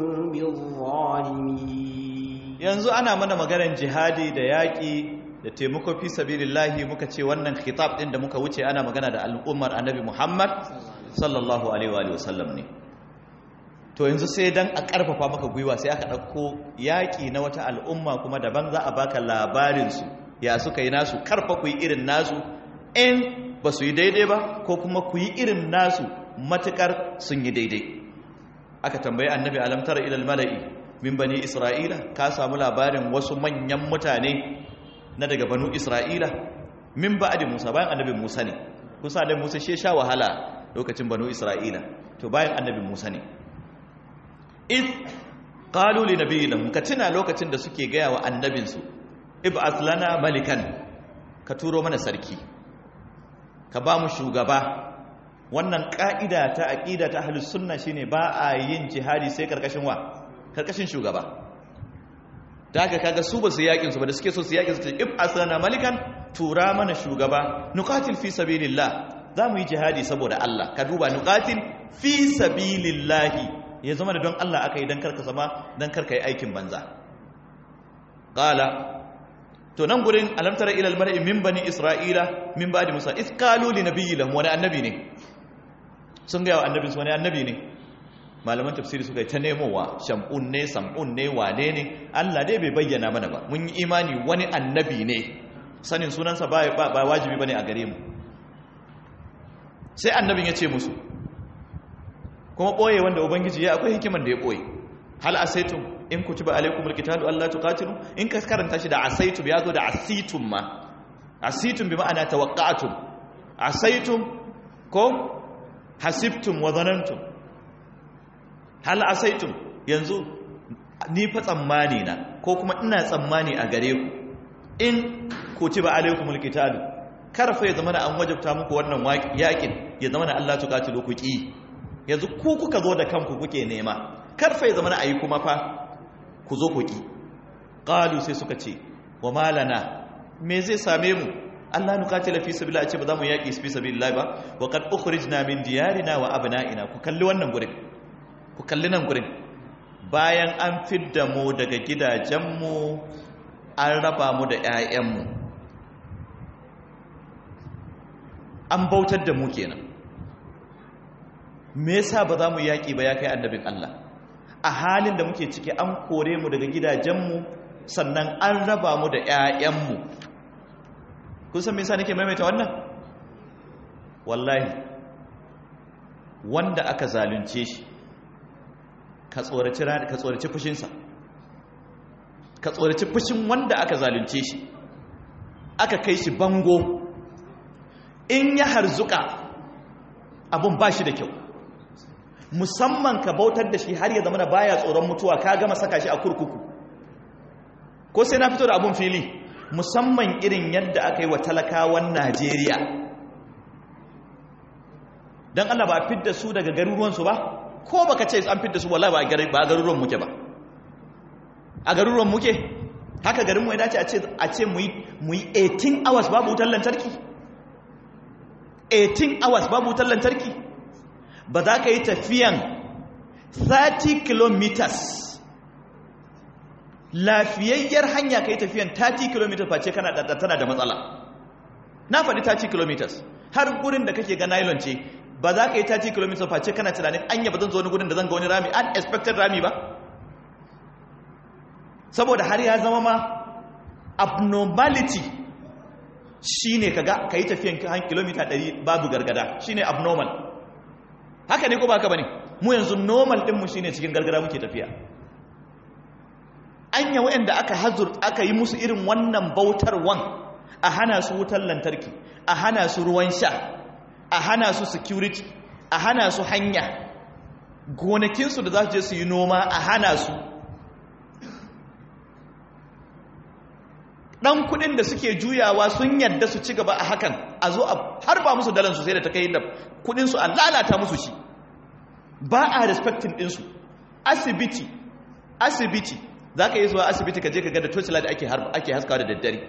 بالظالمين. yanzu ana mana maganar jihadi da yaƙi da taimako fi sabilillahi, muka ce wannan khitab din da muka wuce ana magana da al'ummar annabi Muhammad sallallahu alaihi wa sallam ne. To yanzu sai dan a karfafa maka gwiwa sai aka dauko yaƙi na wata al'umma kuma daban, za a baka labarin su ya suka yi nasu, karfa ku yi irin nasu in ba su yi daidai ba, ko kuma ku yi irin nasu matukar sun yi daidai. Aka tambayi annabi alam tara ilal mala'i min bani isra'ila, ka samu labarin wasu manyan mutane na daga banu isra'ila min ba'di musa, bayan annabi musa ne. kusa da musa shi sha wahala lokacin banu isra'ila, to bayan annabi musa ne. if qalu li nabiyyin, ka tuna lokacin da suke gaya wa annabinsu ib'ath lana malikan, ka turo mana sarki, ka ba mu shugaba. Wannan ka'ida ta aqida ta ahlus sunna shine ba a yin jihadi sai karkashin wa, karkashin shugaba. daga kaga su ba su yakin su ba, da suke so su yakin su ce if aslana malikan, tura mana shugaba, nuqatil fi sabilillah, za mu yi jihadi saboda Allah. Ka duba nuqatil fi sabilillah, ya zama da don Allah aka yi, dan karka sama, dan karka yi aikin banza. Qala, to nan gurin alam tara ila almar'i min bani isra'ila min ba'di musa is qalu li nabiyyi lahum, wani annabi ne sun ga annabin su, wani annabi ne. Malaman tafsiri suka yi ta nemowa, shamun ne, sam'un ne, wane ne, Allah dai bai bayyana mana ba. Mun yi imani wani annabi ne, sanin sunansa ba wajibi bane a gare mu. Sai annabin ya ce musu, kuma boye wanda ubangiji ya akwai hikiman da ya boye. Hal asaitum in kutiba alaikumul qitalu alla tuqatilu, in ka karanta shi da asaitum ya zo da asitum ma. Asitum bi ma'ana tawaqqa'tum, asaitum ko hasibtum wa dhanantum. Hal asaitum, yanzu ni fa tsammani na, ko kuma ina tsammani a gare ku, in kutiba alaikumul qitalu, karfa ya zama an wajabta muku wannan yakin, ya zama Allah tuqatilu ku ki. Yanzu ku kuka zo da kanku kuke nema, karfa ya zama ayi kuma fa ku zo ku ki. Qalu, sai suka ce wa malana, me zai same mu Allah nuqatila fi sabilillah, ce ba za mu yaki fi sabilillah ba, wa qad ukhrijna min diyarina wa abna'ina. Ku kalli wannan gurin, ku kalli nan gurin, bayan an fidda mu daga gidajenmu, an raba mu da 'ya'yanmu, an bautar da mu kenan. Me yasa ba za mu yaƙi ba ya kai annabin Allah? A halin da muke ciki an kore mu daga gidajenmu, sannan an raba mu da 'ya'yanmu. Kun san me yasa nake maimaita wannan? Wallahi, wanda aka zalunce shi, ka tsoraci fushinsa, ka tsoraci fushin wanda aka zalunce shi, aka kai shi bango. In ya harzuka, abun ba shi da kyau, musamman ka bautar da shi har ya zama da baya tsoron mutuwa, ka gama saka shi a kurkuku. Ko sai na fito da abun fili, musamman irin yadda aka yi wa talakawan Najeriya. Don Allah ba a fidda su daga garuruwansu ba, ko baka ce an fidda su, wallahi ba a garuruwan muke ba. A garuruwan muke, haka garinmu ya dace a ce mu yi 18 hours babu wutar lantarki. 18 hours babu wutar lantarki. Ba za ka yi tafiyan 30 kilometers, lafiyayyar hanya ka yi tafiyan 30 kilometers face tana da matsala. Na faɗi 30 kilometers, har gurin da kake ga nylon ce, ba za ka yi 30 kilometers face kana tunanin anya ba zan zo wani gurin da zan ga wani rami, unexpected rami ba. Saboda har ya zama ma abnormality shine kaga ka yi tafiyan kilomita 100 babu gargada, shine abnormal. Haka ne ko ba haka bane? Mu yanzu normal ɗinmu shine cikin gargada muke tafiya. Anya wa'anda aka yi musu irin wannan bautarwan, a hana su wutar lantarki, a hana su ruwan sha, a hana su security, a hana su hanya, gonakinsu da za su je su yi noma a hana su. dan kudin da suke juyawa sun yadda su ci gaba a hakan, a zo har ba musu dalan su sai da ta kai da kudin su an lalata musu shi, ba a respecting din su. Asibiti zaka yi zuwa asibiti ka je ka ga da torchlight ake haskawa da daddare.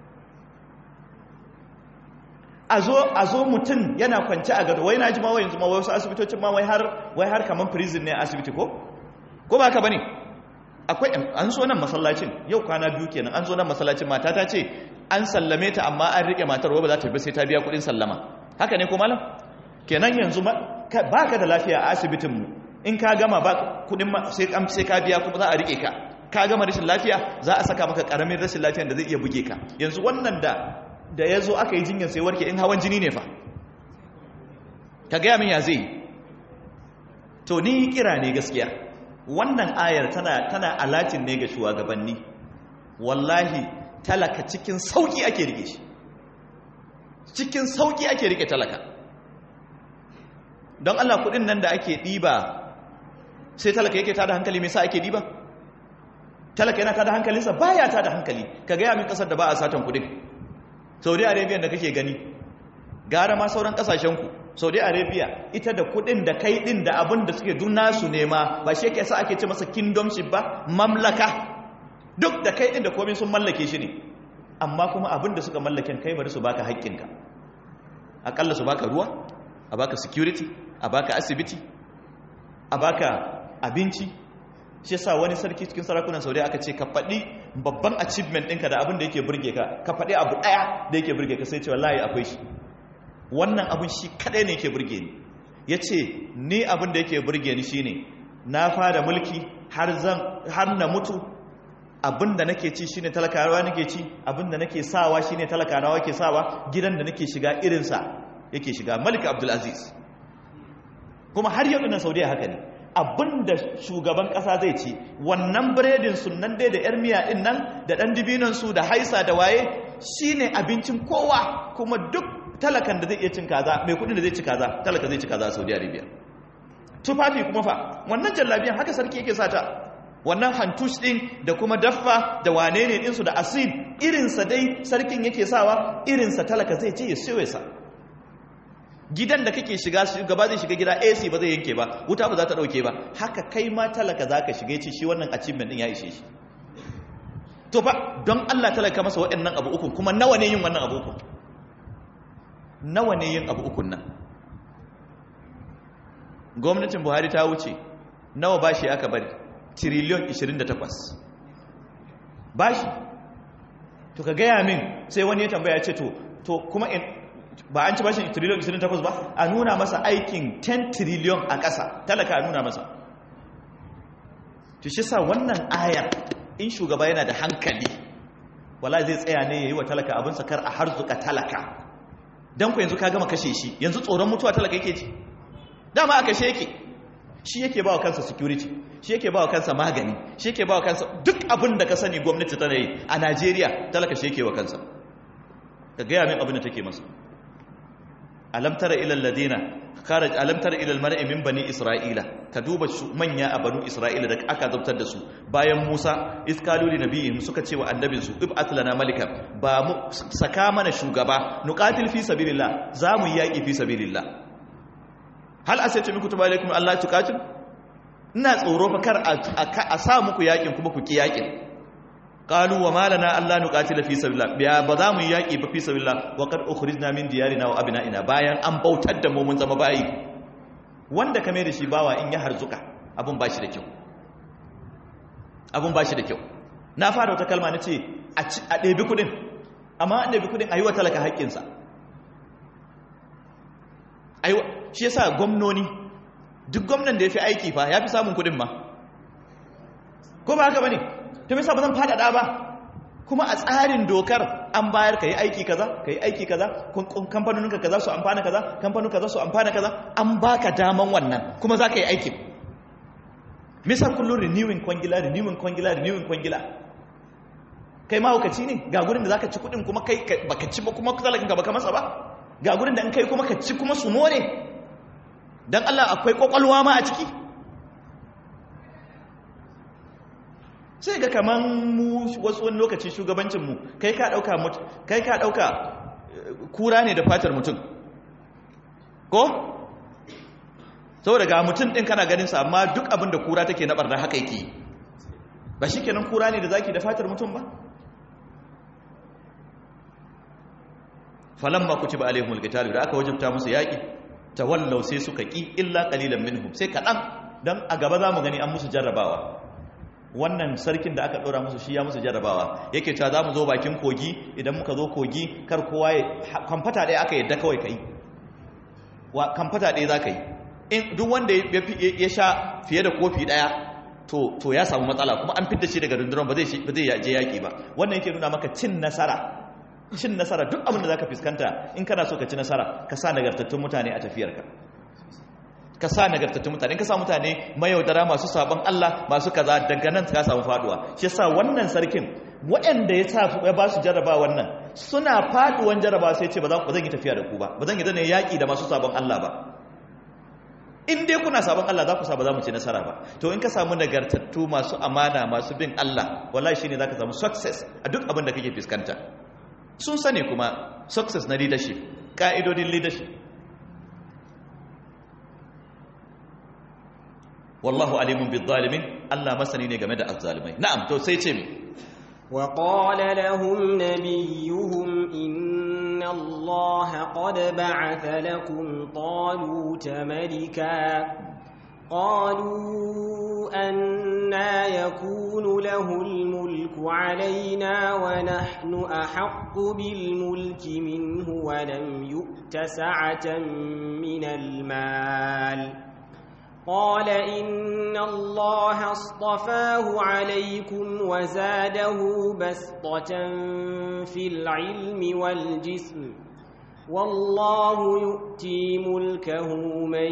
a zo mutum yana kwance a gado, wai na ji ma yanzu ma wasu asibitocin ma wai har kaman prison ne a asibiti ko ba ka bane? Akwai an zo nan masallacin yau kwana 2 kenan, an zo nan masallacin mata ta ce an sallame ta amma an rike matar wai ba za ta bi sai ta biya kudin sallama. Haka ne ko malam? Kenan yanzu baka da lafiya a asibitin mu, in ka gama ba kudin sai ka biya kuma za a rike ka gama rashin lafiya za a saka maka karamin rashin lafiyan da zai iya buge ka. Yanzu wannan da ya zo aka yi jinyar sai warke, in hawan jini ne fa, ka gaya min ya zai? To ni kira ne gaskiya, wannan ayar tana alatin ne ga shugabanni. Wallahi talaka cikin sauki ake rike shi, cikin sauki ake rike talaka. Don Allah kudin nan da ake ɗiba sai talaka yake tada hankali, me sa ake ɗiba? Talaka yana tada hankalinsa? Baya tada hankali. Ka gaya min kasar da ba a satan kudin. Saudi Arabia da kake gani, gara ma sauran kasashenku. Saudi Arabia ita da kudin da kai din da abin da suke duna su nema, ba shi yake sa ake ce masa kingdomship ba, mamlaka. Duk da kai din da komai sun mallake shi ne, amma kuma abin da suka mallaken kai bari su baka haƙƙinka. Akalla su baka ruwa, a baka security, a baka asibiti, a baka abinci. Shi yasa wani sarki cikin sarakunan Saudi aka ce ka faɗi babban achievement ɗinka da abin da yake burge ka faɗi abu ɗaya da yake burge ka, sai ce wallahi akwai shi, wannan abin shi kaɗai ne yake burge ni. Ya ce ni abin da yake burge ni shine na fara mulki har na mutu, abin da nake ci shine talakawa nake ci, abin da nake sawa shine talakawa ke sawa, gidan da nake shiga irinsa yake shiga. Malik Abdul Aziz. Kuma har yau na Saudiya haka ne, abinda shugaban kasa zai ci, wannan biredin sunan dai da yar miya din nan da dan dibinan su da haisa da waye shine abincin kowa. Kuma duk talakan da zai iya cin kaza, mai kudin da zai ci kaza, talaka zai ci kaza a Saudi Arabia. Tufafi kuma fa, wannan jallabiyan haka sarki yake sata, wannan hantush din da kuma daffa da wane ne din su da asid, irinsa dai sarkin yake sawa, irinsa talaka zai ce ya siyo sa. Gidan da kake shiga, gaba zai shiga gida AC ba zai yanke ba, wuta ba za ta dauke ba, haka kai ma talaka zaka shiga ci shi wannan achievement din ya ishe shi. To fa don Allah talaka masa waɗannan abu uku, kuma nawa ne yin wannan abu uku? Nawa ne yin abu ukun nan? Gwamnatin Buhari ta wuce, nawa bashi aka bari? Tiriliyon 28 bashi. To ka gaya min, sai wani ya tambaya ce to kuma ba an ci bashin tiriliyon 28 ba, a nuna masa aikin 10 tiriliyon a ƙasa, talaka a nuna masa. To shi sa wannan ayar, in shugaba yana da hankali, wala zai tsaya ne ya yi wa talaka abin sakar a harzuka talaka. Don ku yanzu ka gama kashe shi, yanzu tsoron mutuwa talaka yake ci. Dama a kashe yake, shi yake ba wa kansa security, shi yake ba wa kansa magani, shi yake ba wa kansa duk abin da ka sani gwamnati tana yi a Najeriya, talaka shi yake wa kansa. Ka gaya min abin da take masa. Alam tara ila alladina alam tara ila almar'i min bani isra'ila, ka duba manya a banu isra'ila da aka zabtar da su bayan Musa, iskalu li nabiyihim, suka ce wa annabin su ib'at lana malikan, ba mu saka mana shugaba, nuqatil fi sabilillah, za mu yaki fi sabilillah. Hal asaytu min kutiba alaykum Allah tuqatil, ina tsoro fa kar a sa muku yakin kuma ku ki yakin. Qalu wa malana alla nuqatila fi sabilillah, biya ba za mu yaki ba fi sabilillah wa qad ukhrijna min diyarina wa abna'ina, bayan an bautar da mu mun zama bayi. Wanda kame da shi bawa in ya harzuka, abun bashi da kyau, abun bashi da kyau. Na fara wata kalma nace a ɗebi kudin, amma an ɗebi kudin ayi wa talaka haƙƙinsa. Ayi shi yasa gwamnoni, duk gwamnan da ya fi aiki fa ya fi samun kudin ma, ko ba haka bane? To me yasa ba zan fadada ba? Kuma a tsarin dokar an bayar kai aiki kaza, kai aiki kaza, kamfanoninka kaza su amfana kaza, kamfanonin kaza su amfana kaza, an baka daman wannan kuma za ka yi aiki. Me yasa kullun renewing kwangila? Kai ma hukaci ne, ga gurin da zaka ci kudin kuma kai baka ci ba, kuma talakin ka baka masa ba. Ga gurin da in kai kuma ka ci kuma su more. Dan Allah akwai kokolwa ma a ciki. sai ga kaman mu wasu wani lokaci shugabancinmu kai ka ɗauka kura ne da fatar mutum ko? saboda ga mutum ɗin kana ganinsa amma duk abin da kura take na ɓarnar haka yake ba shi kenan kura ne da zaki da fatar mutum ba? falamma kutiba alaihimul qital da aka wajabta musu yaki tawallaw sai suka ki illa qalilan minhum sai kadan dan a gaba zamu gani an musu jarrabawa wannan sarkin da aka dora musu shi ya musu jarrabawa yake cewa zamu zo bakin kogi idan muka zo kogi kar kowa ya kamfata dai aka yadda kawai kai wa kamfata dai zaka yi in duk wanda ya sha fiye da kofi daya to ya samu matsala kuma an fitta shi daga rundunar ba zai je yaki ba wannan yake nuna maka cin nasara duk abin da zaka fuskanta in kana so ka ci nasara ka sa nagartattun mutane a tafiyarka ka sa nagartattun mutane in ka sa mutane mayaudara masu sabon Allah masu kaza daga nan ka samu faduwa shi yasa wannan sarkin waɗanda ya ba su jarraba wannan suna faduwan jarraba sai ce ba zan yi tafiya da ku ba zan yi zane yaki da masu sabon Allah ba in dai kuna sabon Allah za ku sa ba za mu ci nasara ba to in ka samu nagartattu masu amana masu bin Allah wallahi shine zaka samu success a duk abin da kake fuskanta sun sani kuma success na leadership ka'idodin leadership wallahu alimun bizzalimin Allah masani ne game da azzalimai na'am to sai ce mi wa qala lahum nabiyuhum inna allaha qad ba'atha lakum taluta malika قالوا أنا يكون له الملك علينا ونحن أحق بالملك منه ولم يؤت سعة من المال قال إن الله اصطفاه عليكم وزاده بسطة في العلم والجسم والله يؤتي ملكه من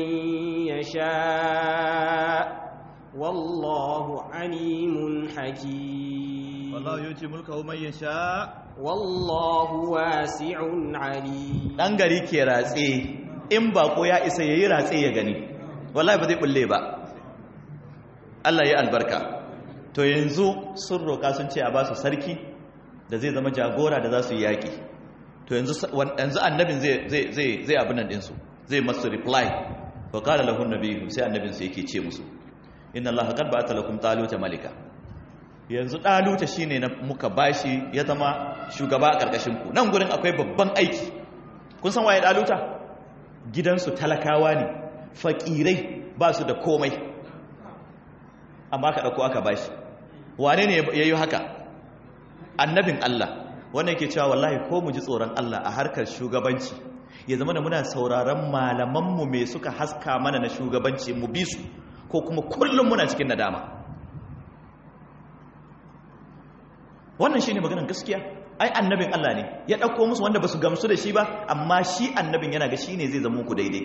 يشاء والله عليم حكيم والله يؤتي ملكه من يشاء والله واسع عليم dan gari ke ratse in bako ya isa yayi ratse ya gani wallahi ba zai bulle ba Allah ya albarka to yanzu sun roka sun ce a ba su sarki da zai zama jagora da za su yi yaki to yanzu annabin zai abin nan ɗinsu zai masu reply wa qala lahu nabiyyu sai annabin sai yake ce musu inna allaha qad ba'atha lakum taluta malika yanzu taluta shine na muka bashi ya zama shugaba a karkashin ku nan gurin akwai babban aiki kun san waye taluta gidansu talakawa ne fakirai ba su da komai amma ka dauko aka bashi wane ne yayi haka annabin Allah wannan yake cewa wallahi ko mu ji tsoron Allah a harkar shugabanci ya zama da muna sauraron malamanmu me suka haska mana na shugabanci mu bi su ko kuma kullum muna cikin nadama wannan shine maganar gaskiya ai annabin Allah ne ya dauko musu wanda basu gamsu da shi ba amma shi annabin yana ga shine zai zama ku daidai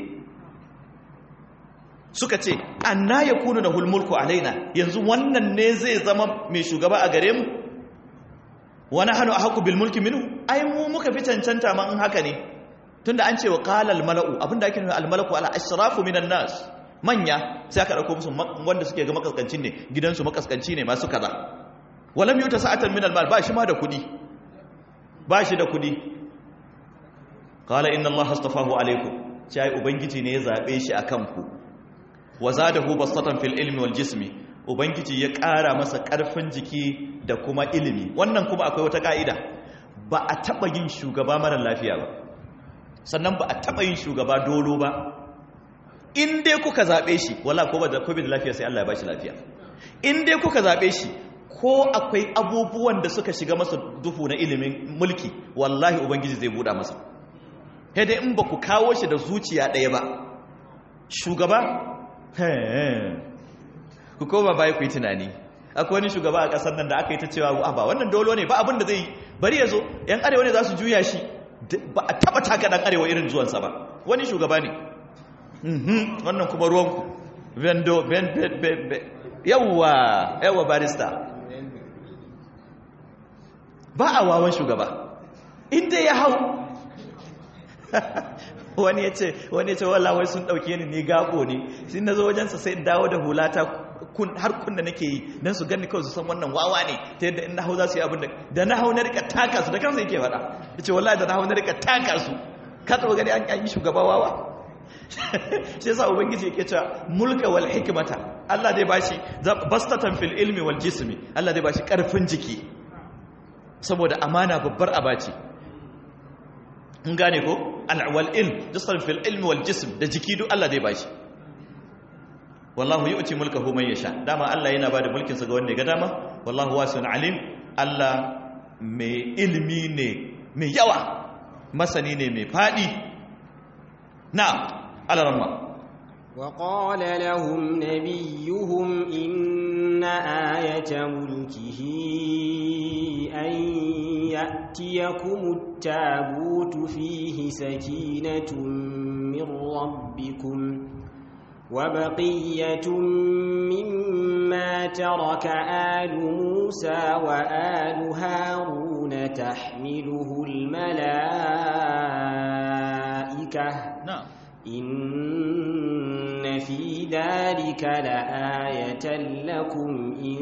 suka ce anna yakunu lahul mulku alaina yanzu wannan ne zai zama mai shugaba a gare mu wani hannu a haku bilmulki minu ai mu muka fi cancanta ma in haka ne tunda an ce wa qala al mala'u abinda ake nufi al malaku ala ashrafu minan nas manya sai aka dauko musu wanda suke ga makaskancin ne gidansu makaskanci ne masu kaza walam yuta sa'atan min al mal ba shi ma da kudi ba shi da kudi qala inna allaha astafahu alaykum sai ubangiji ne ya zabe shi akan ku wa zadahu basatan fil ilmi wal jismi ubangiji ya ƙara masa ƙarfin jiki da kuma ilimi wannan kuma akwai wata ƙa'ida ba a taɓa yin shugaba mara lafiya ba sannan ba a taɓa yin shugaba dolo ba in dai kuka zaɓe shi wala ko ba da covid lafiya sai Allah ya bashi lafiya in dai kuka zaɓe shi ko akwai abubuwan da suka shiga masa duhu na ilimin mulki wallahi ubangiji zai buɗa masa sai dai in ba ku kawo shi da zuciya ɗaya ba shugaba ku koma baya ku yi tunani akwai wani shugaba a ƙasar nan da aka yi ta cewa ba wannan dolo ne ba abin da zai yi bari ya zo yan arewa ne za su juya shi ba a taba taka dan arewa irin zuwansa ba wani shugaba ne wannan kuma ruwanku yawwa barista ba a wawan shugaba inda ya hau wani ya ce wallahi sun dauke ni gabo ne sai na zo wajensa sai in dawo da hulata har kunna nake yi dan su ganni kawai su san wannan wawa ne ta yadda in na hau za su yi abin da na hau na rika taka su da kansa yake faɗa yace wallahi da na hau na rika taka su ka taba gani an yi shugaba wawa shi yasa ubangiji yake cewa mulka wal hikmata Allah zai bashi bastatan fil ilmi wal jismi Allah zai bashi karfin jiki saboda amana babbar abaci in gane ko wal ilm jistan fil ilmi wal jism da jiki duk Allah zai bashi wallahu yu'ti mulkahu man yasha dama Allah yana bada mulkin sa ga wanda ya ga dama wallahu wasi'un alim Allah mai ilmi ne mai yawa masani ne mai fadi na alaramma وقال لهم نبيهم إن آية ملكه أن يأتيكم التابوت فيه سكينة من ربكم وبقية مما ترك آل موسى وآل هارون تحمله الملائكة إن في ذلك لآية لكم إن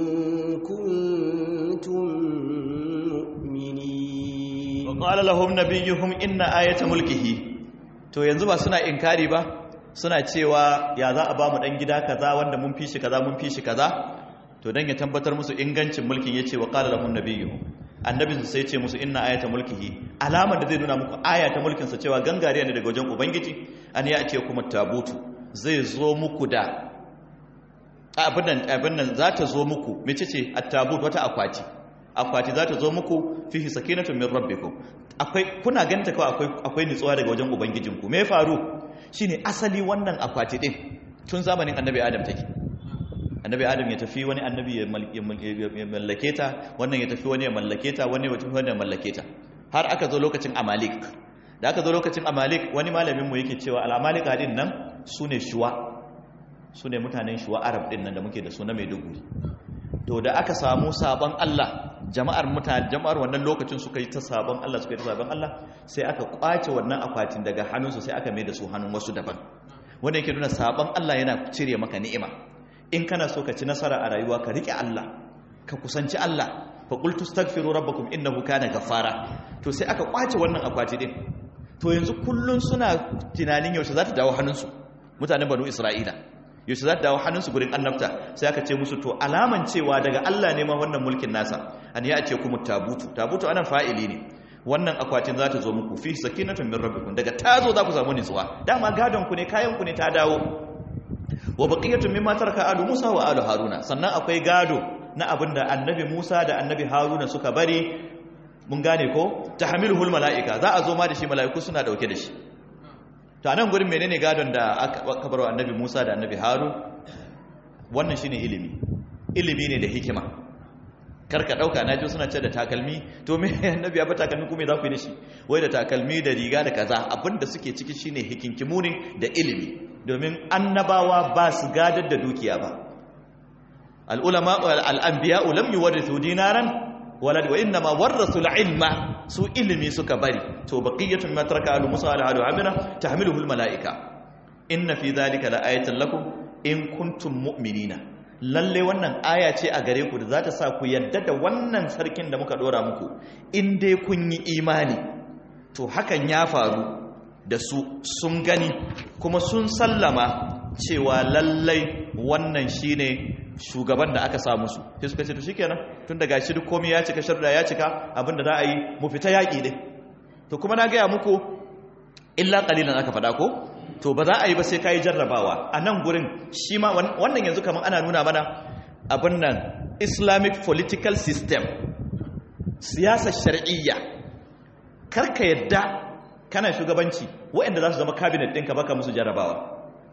كنتم مؤمنين وقال لهم نبيهم إن آية ملكه to yanzu ba suna inkari ba suna cewa ya za a ba mu dan gida kaza wanda mun fishi kaza to dan ya tabbatar musu ingancin mulkin yace wa qala lahum nabiyuhum annabin sai yace musu inna ayata mulkihi alamar da zai nuna muku ayata mulkin sa cewa gangariya ne daga wajen ubangiji an ya ce kuma tabutu zai zo muku da abin nan za ta zo muku mecece at-tabut wata akwati za ta zo muku fihi sakinatun min rabbikum kuna ganta kawai akwai nutsuwa daga wajen ubangijinku me faru shine asali wannan akwati din tun zamanin annabi adam take annabi adam ya tafi wani annabi ya mallake ta wannan ya tafi wani ya mallake ta wani ya tafi wani ya mallake ta har aka zo lokacin amalik da aka zo lokacin amalik wani malamin mu yake cewa al-amalika din nan sune sune mutanen shuwa arab din nan da muke da su na Maiduguri to da aka samu sabon Allah jama'ar wannan lokacin suka yi ta sabon Allah sai aka kwace wannan akwatin daga hannunsu sai aka mai da su hannun wasu daban wanda yake nuna sabon Allah yana cire maka ni'ima in kana so ka ci nasara a rayuwa ka rike Allah ka kusanci Allah fa qultu astaghfiru rabbakum innahu kana ghaffara to sai aka kwace wannan akwati din to yanzu kullun suna tunanin yaushe za ta dawo hannunsu mutanen banu Isra'ila yaushe za ta dawo hannunsu gurin annabta sai aka ce musu to alaman cewa daga Allah ne ma wannan mulkin nasa an ya ce kuma tabutu anan fa'ili ne wannan akwatin za ta zo muku fi sakinatun min rabbikum daga ta zo za ku samu nutsuwa dama gadon ku ne kayan ku ne ta dawo wa baqiyatun mimma taraka alu Musa wa alu Haruna sannan akwai gado na abinda annabi Musa da annabi Haruna suka bari mun gane ko tahmiluhul malaika za a zo ma da shi malaiku suna dauke da shi to anan gurin menene gadon da aka bar wa annabi Musa da annabi Harun wannan shine ilimi ne da hikima karka dauka naji suna ce da takalmi to me annabi ya ba takalmi kuma za ku yi da shi wai da takalmi da riga da kaza abinda suke ciki shine hikinkimu ne da ilimi domin annabawa ba su gadar da dukiya ba al ulama al anbiya lam yuwarithu dinaran wala wa inna ma warasu al ilma su ilimi suka bari to baqiyatun ma taraka al musa ala al amira tahmiluhu al malaika inna fi dhalika la ayatan lakum in kuntum mu'minina lalle wannan aya ce a gare ku da za ta sa ku yadda da wannan sarkin da muka dora muku in dai kun yi imani to hakan ya faru da su sun gani kuma sun sallama cewa lallai wannan shine shugaban da aka samu su sai suka ce to shikenan tun daga shi duk komai ya cika sharda ya cika abinda za a yi mu fita yaki din to kuma na gaya muku illa qalilan aka fada ko to ba za a yi ba sai kai jarrabawa a nan gurin shi ma wannan yanzu kaman ana nuna mana abin nan Islamic political system siyasar shar'iyya karka yadda kana shugabanci waɗanda za su zama cabinet ɗinka baka musu jarrabawa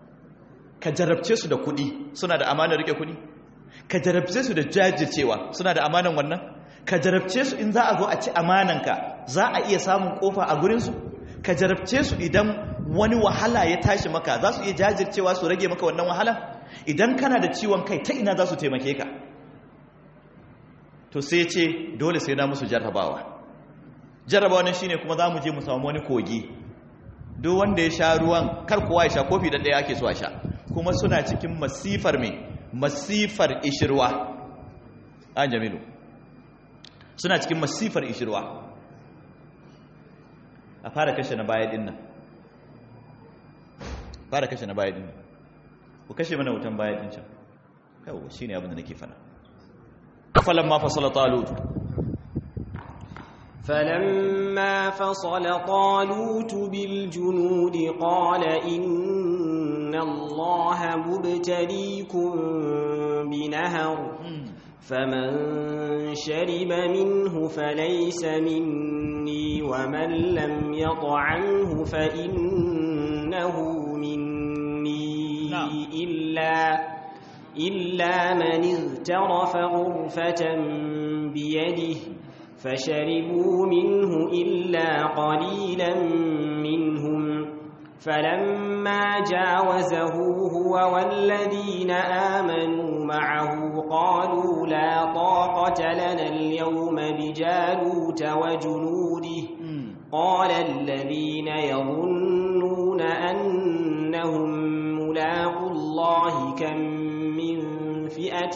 ka jarabce su da kuɗi suna da amanar rike kuɗi ka jarabce su da jajircewa suna da amanan wannan ka jarabce su in za a zo a ci amananka za a iya samun kofa a gurinsu ka jarabce su idan wani wahala ya tashi maka za su iya jajircewa su rage maka wannan wahala idan kana da ciwon kai ta ina za su taimake ka to sai ce dole sai na musu jarrabawa ne shine kuma za mu je mu samu wani kogi duk wanda ya sha ruwan kar kowa ya sha kofi da ɗaya ake so a sha, kuma suna cikin masifar ishirwa. An Jamilu suna cikin masifar ishirwa. A fara kashe na baya dinnan, fara kashe na baya dinnan, ku kashe mana wutan baya din can. Yau shine abin da nake fada. Falamma fasala Talut فلما فصل طالوت بالجنود قال إن الله مبتليكم بنهر فمن شرب منه فليس مني ومن لم يطعمه فإنه مني إلا من اغترف غرفة بيده فشربوا منه إلا قليلا منهم فلما جاوزه هو والذين آمنوا معه قالوا لا طاقة لنا اليوم بجالوت وجنوده قال الذين يظنون أنهم ملاقو الله كم من فئة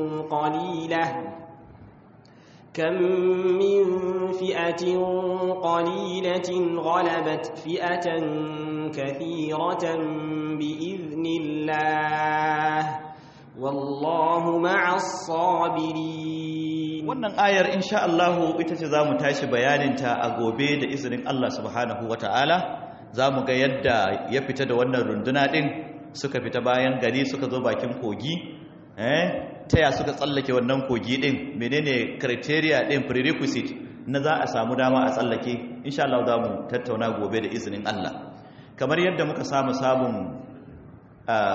قليلة غلبت فئة كثيرة بإذن الله والله مع الصابرين. wannan ayar insha Allah ita ce zamu tashi bayaninta a gobe da izinin Allah subhanahu wataala. Zamu ga yadda ya fita da wannan runduna din, suka fita bayan gari suka zo bakin kogi, taya suka tsallake wannan kogi din, menene criteria din prerequisite na za a samu dama a tsallake. Insha Allah zamu tattauna gobe da izinin Allah. Kamar yadda muka samu sabon